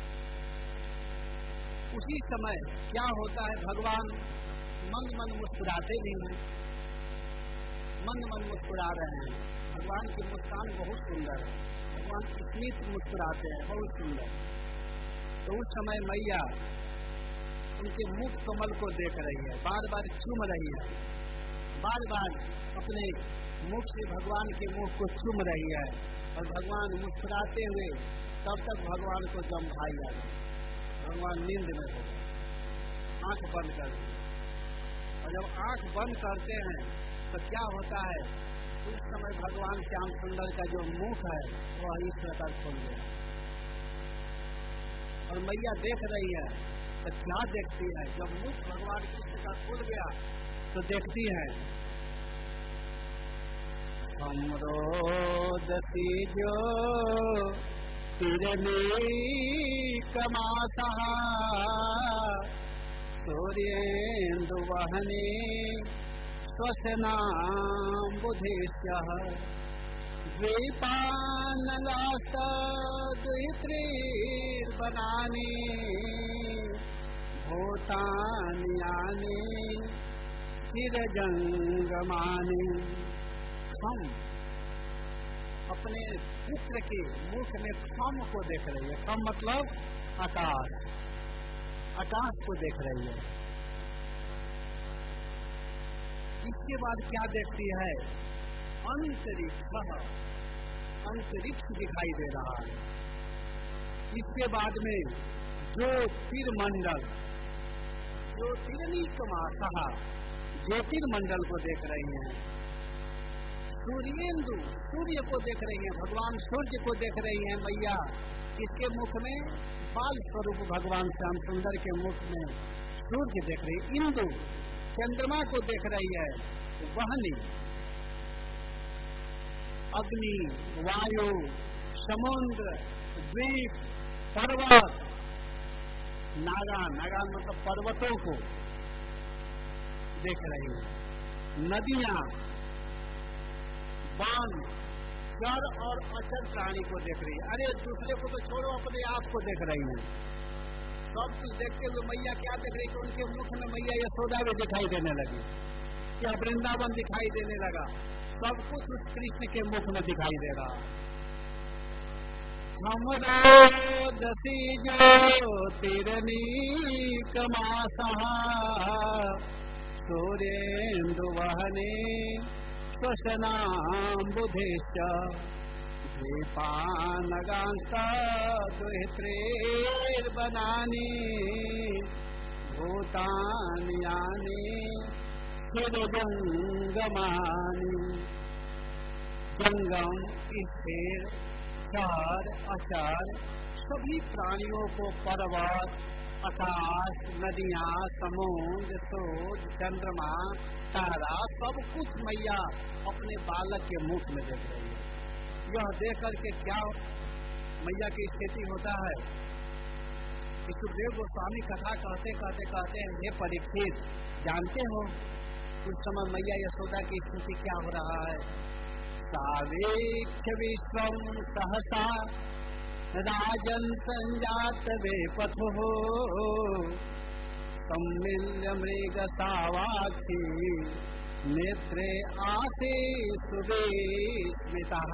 उसी समय क्या होता है, भगवान मन मन मुस्कुराते भी हैं, मन मन मुस्कुरा रहे हैं। भगवान की मुस्कान बहुत सुंदर है, भगवान स्मित मुस्कुराते हैं, बहुत सुंदर। तो उस समय मैया उनके मुख कमल को देख रही है, बार बार चूम रही है, बार बार अपने मुख से भगवान के मुख को चूम रही है, और भगवान मुस्कुराते हुए तब तक भगवान को जम्भाई आ गई। भगवान नींद में हो गए, आंख बंद कर दी, और जब आंख बंद करते हैं तो क्या होता है, उस समय भगवान श्याम सुंदर का जो मुख है वह इस प्रकार खुल गया, और मैया देख रही है। तो क्या देखती है, जब मुख भगवान कृष्ण का खुल गया तो देखती है, हमरोदसी जो तिरनी कमासा सूर्येन्दु वहने स्वसनाम बुधिष्यः द्वीपानलास्तद्वित्रीर्बलानि भूतानि यानि स्थिरजंगमानि। हम अपने पुत्र के मुख में खम को देख रही है, खम मतलब आकाश, आकाश को देख रही है। इसके बाद क्या देखती है, अंतरिक्ष, अंतरिक्ष दिखाई दे रहा है। इसके बाद में ज्योतिर्मंडल, ज्योतिर्निकमासः, ज्योतिर्मंडल को देख रही हैं। सूर्येन्दु, सूर्य को देख रही हैं, भगवान सूर्य को देख रही हैं मैया। इसके मुख में बाल स्वरूप भगवान श्याम सुंदर के मुख में सूर्य देख रही है। इंदु, चंद्रमा को देख रही है। वहनी, अग्नि, वायु, समुद्र, द्वीप, पर्वत, नागान, नागान मतलब पर्वतों को देख रही है। नदियां, बाण, चर और अचर प्राणी को देख रही है। अरे दूसरे को तो छोड़ो, अपने आप को देख रही है। सब कुछ देखते हुए मैया क्या देख रही है कि उनके मुख में मैया यशोदा भी दिखाई देने लगी, क्या वृंदावन दिखाई देने लगा, सब कुछ उस कृष्ण के मुख में दिखाई दे रहा। हमरो दसी ज्योतिरनीकमासः सूर्येन्दु वहने श्वसनाम्बुधेश्च दीपानगांस्ता दुहित्रेर्वनानि भूतानि यानि स्थिरजंगमानि। जंगम, स्थिर, चार, अचार सभी प्राणियों को पर्वत, आकाश, नदियां, समुद्र, सूरज, चंद्रमा, तारा सब कुछ मैया अपने बालक के मुख में देख रही है। यह देख करके क्या मैया की स्थिति होता है। सुखदेव गोस्वामी कथा कहते कहते कहते हैं, हे परीक्षित, जानते हो उस समय मैया यशोदा की स्थिति क्या हो रहा है। सावेक्ष विश्वम सहसा राजन संजात वे पथुः सम्मिल्य मृग सावाक्षी नेत्रे आसे सुवेस्मिता।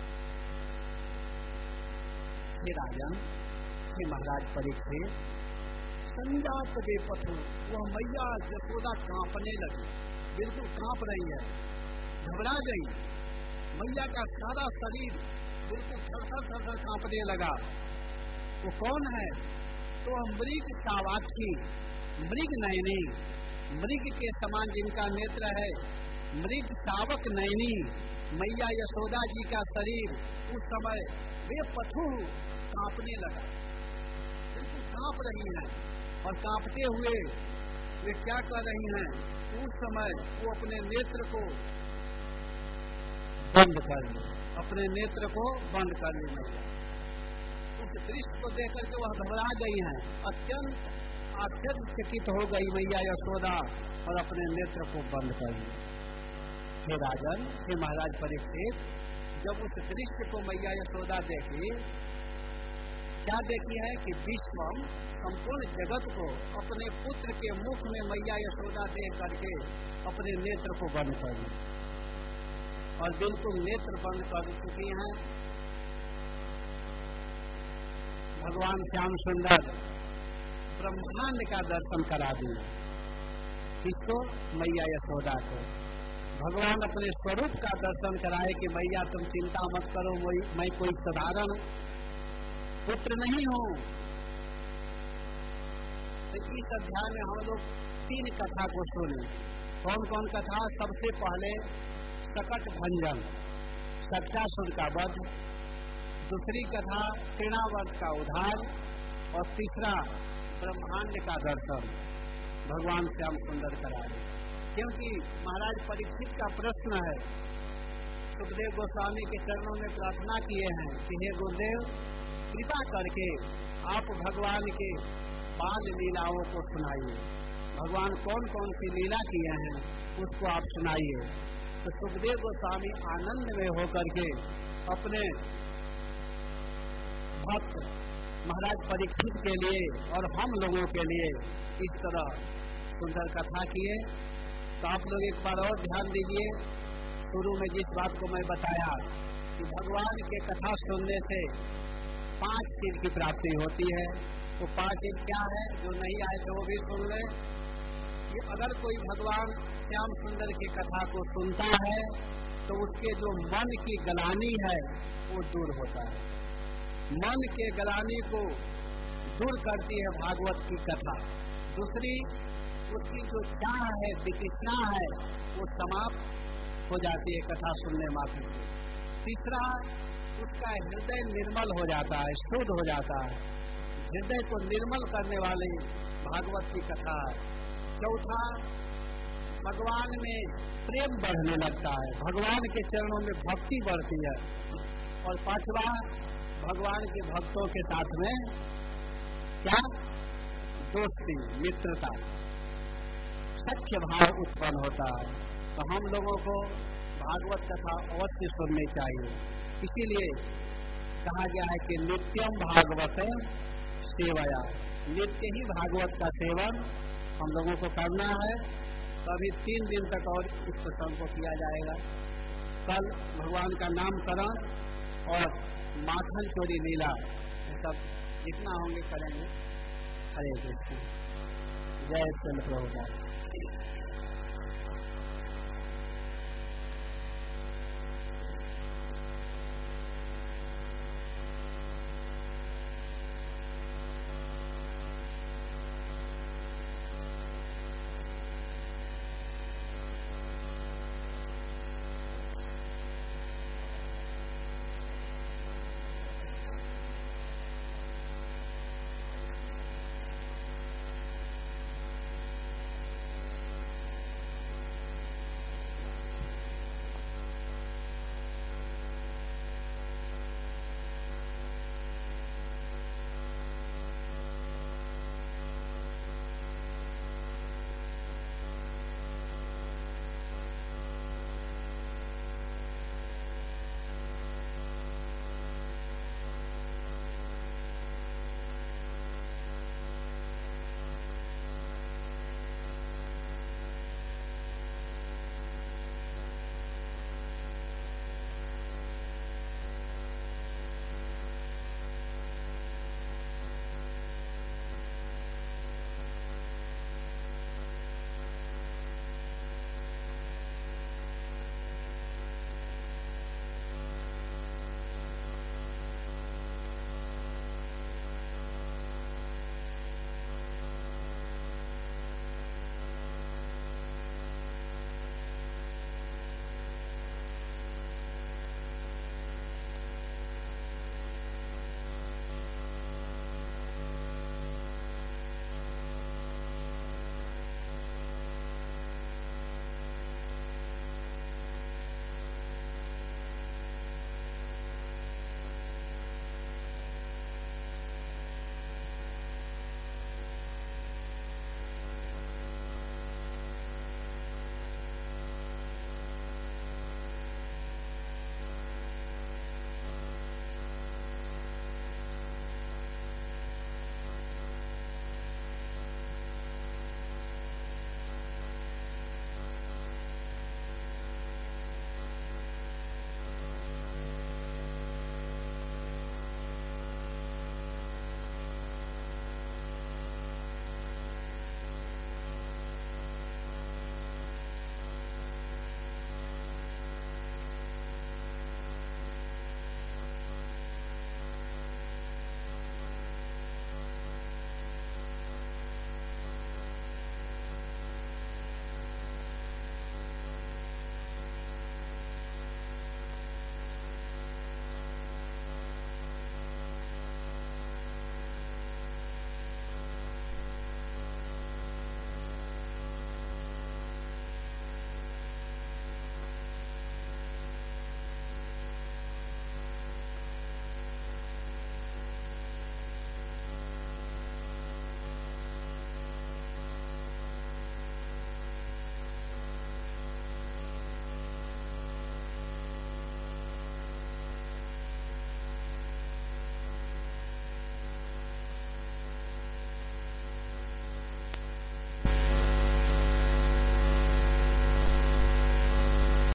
हे राजन, हे महाराज परीक्षित, संजात वे पथु, वह मैया यशोदा कांपने लगी, बिल्कुल कांप रही है, घबरा गई। मैया का सारा शरीर बिल्कुल थर-थर कांपने लगा। वो कौन है? तो मृग सावाक्षी, मृग नयनी, मृग के समान जिनका नेत्र है, मृग सावक नयनी मैया यशोदा जी का शरीर उस समय वे पथु कांपने लगा, बिल्कुल कांप रही हैं। और कांपते हुए वे क्या कर रही हैं? उस समय वो अपने नेत्र को बंद कर ली, अपने नेत्र को बंद कर ली मैया। उस दृश्य को देख करके वह घबरा गई हैं, अत्यंत आश्चर्यचकित हो गई मैया यशोदा और अपने नेत्र को बंद कर ली। हे राजन, हे महाराज परीक्षित, जब उस दृश्य को मैया यशोदा देखी, क्या देखी है कि विश्वम, संपूर्ण जगत को अपने पुत्र के मुख में मैया यशोदा देख करके अपने नेत्र को बंद कर ली और बिल्कुल नेत्र बंद कर चुकी हैं। भगवान श्याम सुंदर ब्रह्मांड का दर्शन करा दिए। किसको? मैया यशोदा को। भगवान अपने स्वरूप का दर्शन कराए कि मैया तुम चिंता मत करो, मैं कोई साधारण पुत्र नहीं हूं। तो इस अध्याय में हम लोग 3 कथा को सुने। कौन कौन कथा? सबसे पहले सकट भंजन, सत्यासुर का वध, दूसरी कथा तृणावर्त का उद्धार और तीसरा ब्रह्मांड का दर्शन भगवान श्याम सुंदर कराए। क्योंकि महाराज परीक्षित का प्रश्न है, सुखदेव गोस्वामी के चरणों में प्रार्थना किए हैं कि हे गुरुदेव, कृपा करके आप भगवान के बाल लीलाओं को सुनाइए। भगवान कौन कौन सी लीला किए हैं उसको आप सुनाइए। तो सुखदेव गोस्वामी आनंद में होकर के अपने भक्त महाराज परीक्षित के लिए और हम लोगों के लिए इस तरह सुंदर कथा किए। तो आप लोग एक बार और ध्यान दीजिए, शुरू में जिस बात को मैं बताया कि भगवान के कथा सुनने से 5 चीज की प्राप्ति होती है। वो 5 चीज क्या है? जो नहीं आए तो वो भी सुन ले। कि अगर कोई भगवान श्याम सुंदर की कथा को सुनता है तो उसके जो मन की गलानी है वो दूर होता है। मन के गलानी को दूर करती है भागवत की कथा। दूसरी, उसकी जो चाह है, वितृष्णा है, वो समाप्त हो जाती है कथा सुनने मात्र से। तीसरा, उसका हृदय निर्मल हो जाता है, शुद्ध हो जाता है। हृदय को निर्मल करने वाली भागवत की कथा है। चौथा, भगवान में प्रेम बढ़ने लगता है, भगवान के चरणों में भक्ति बढ़ती है। और 5वां, भगवान के भक्तों के साथ में क्या? दोस्ती, मित्रता, सख्य भाव उत्पन्न होता है। तो हम लोगों को भागवत कथा अवश्य सुननी चाहिए। इसीलिए कहा गया है कि नित्यम भागवत सेवया, नित्य ही भागवत का सेवन हम लोगों को करना है। तो अभी 3 दिन तक और इस प्रसंग को किया जाएगा। कल भगवान का नामकरण और माखन चोरी लीला ये सब जितना होंगे करेंगे। हरे कृष्ण। जय चंद्र प्रभुपाद।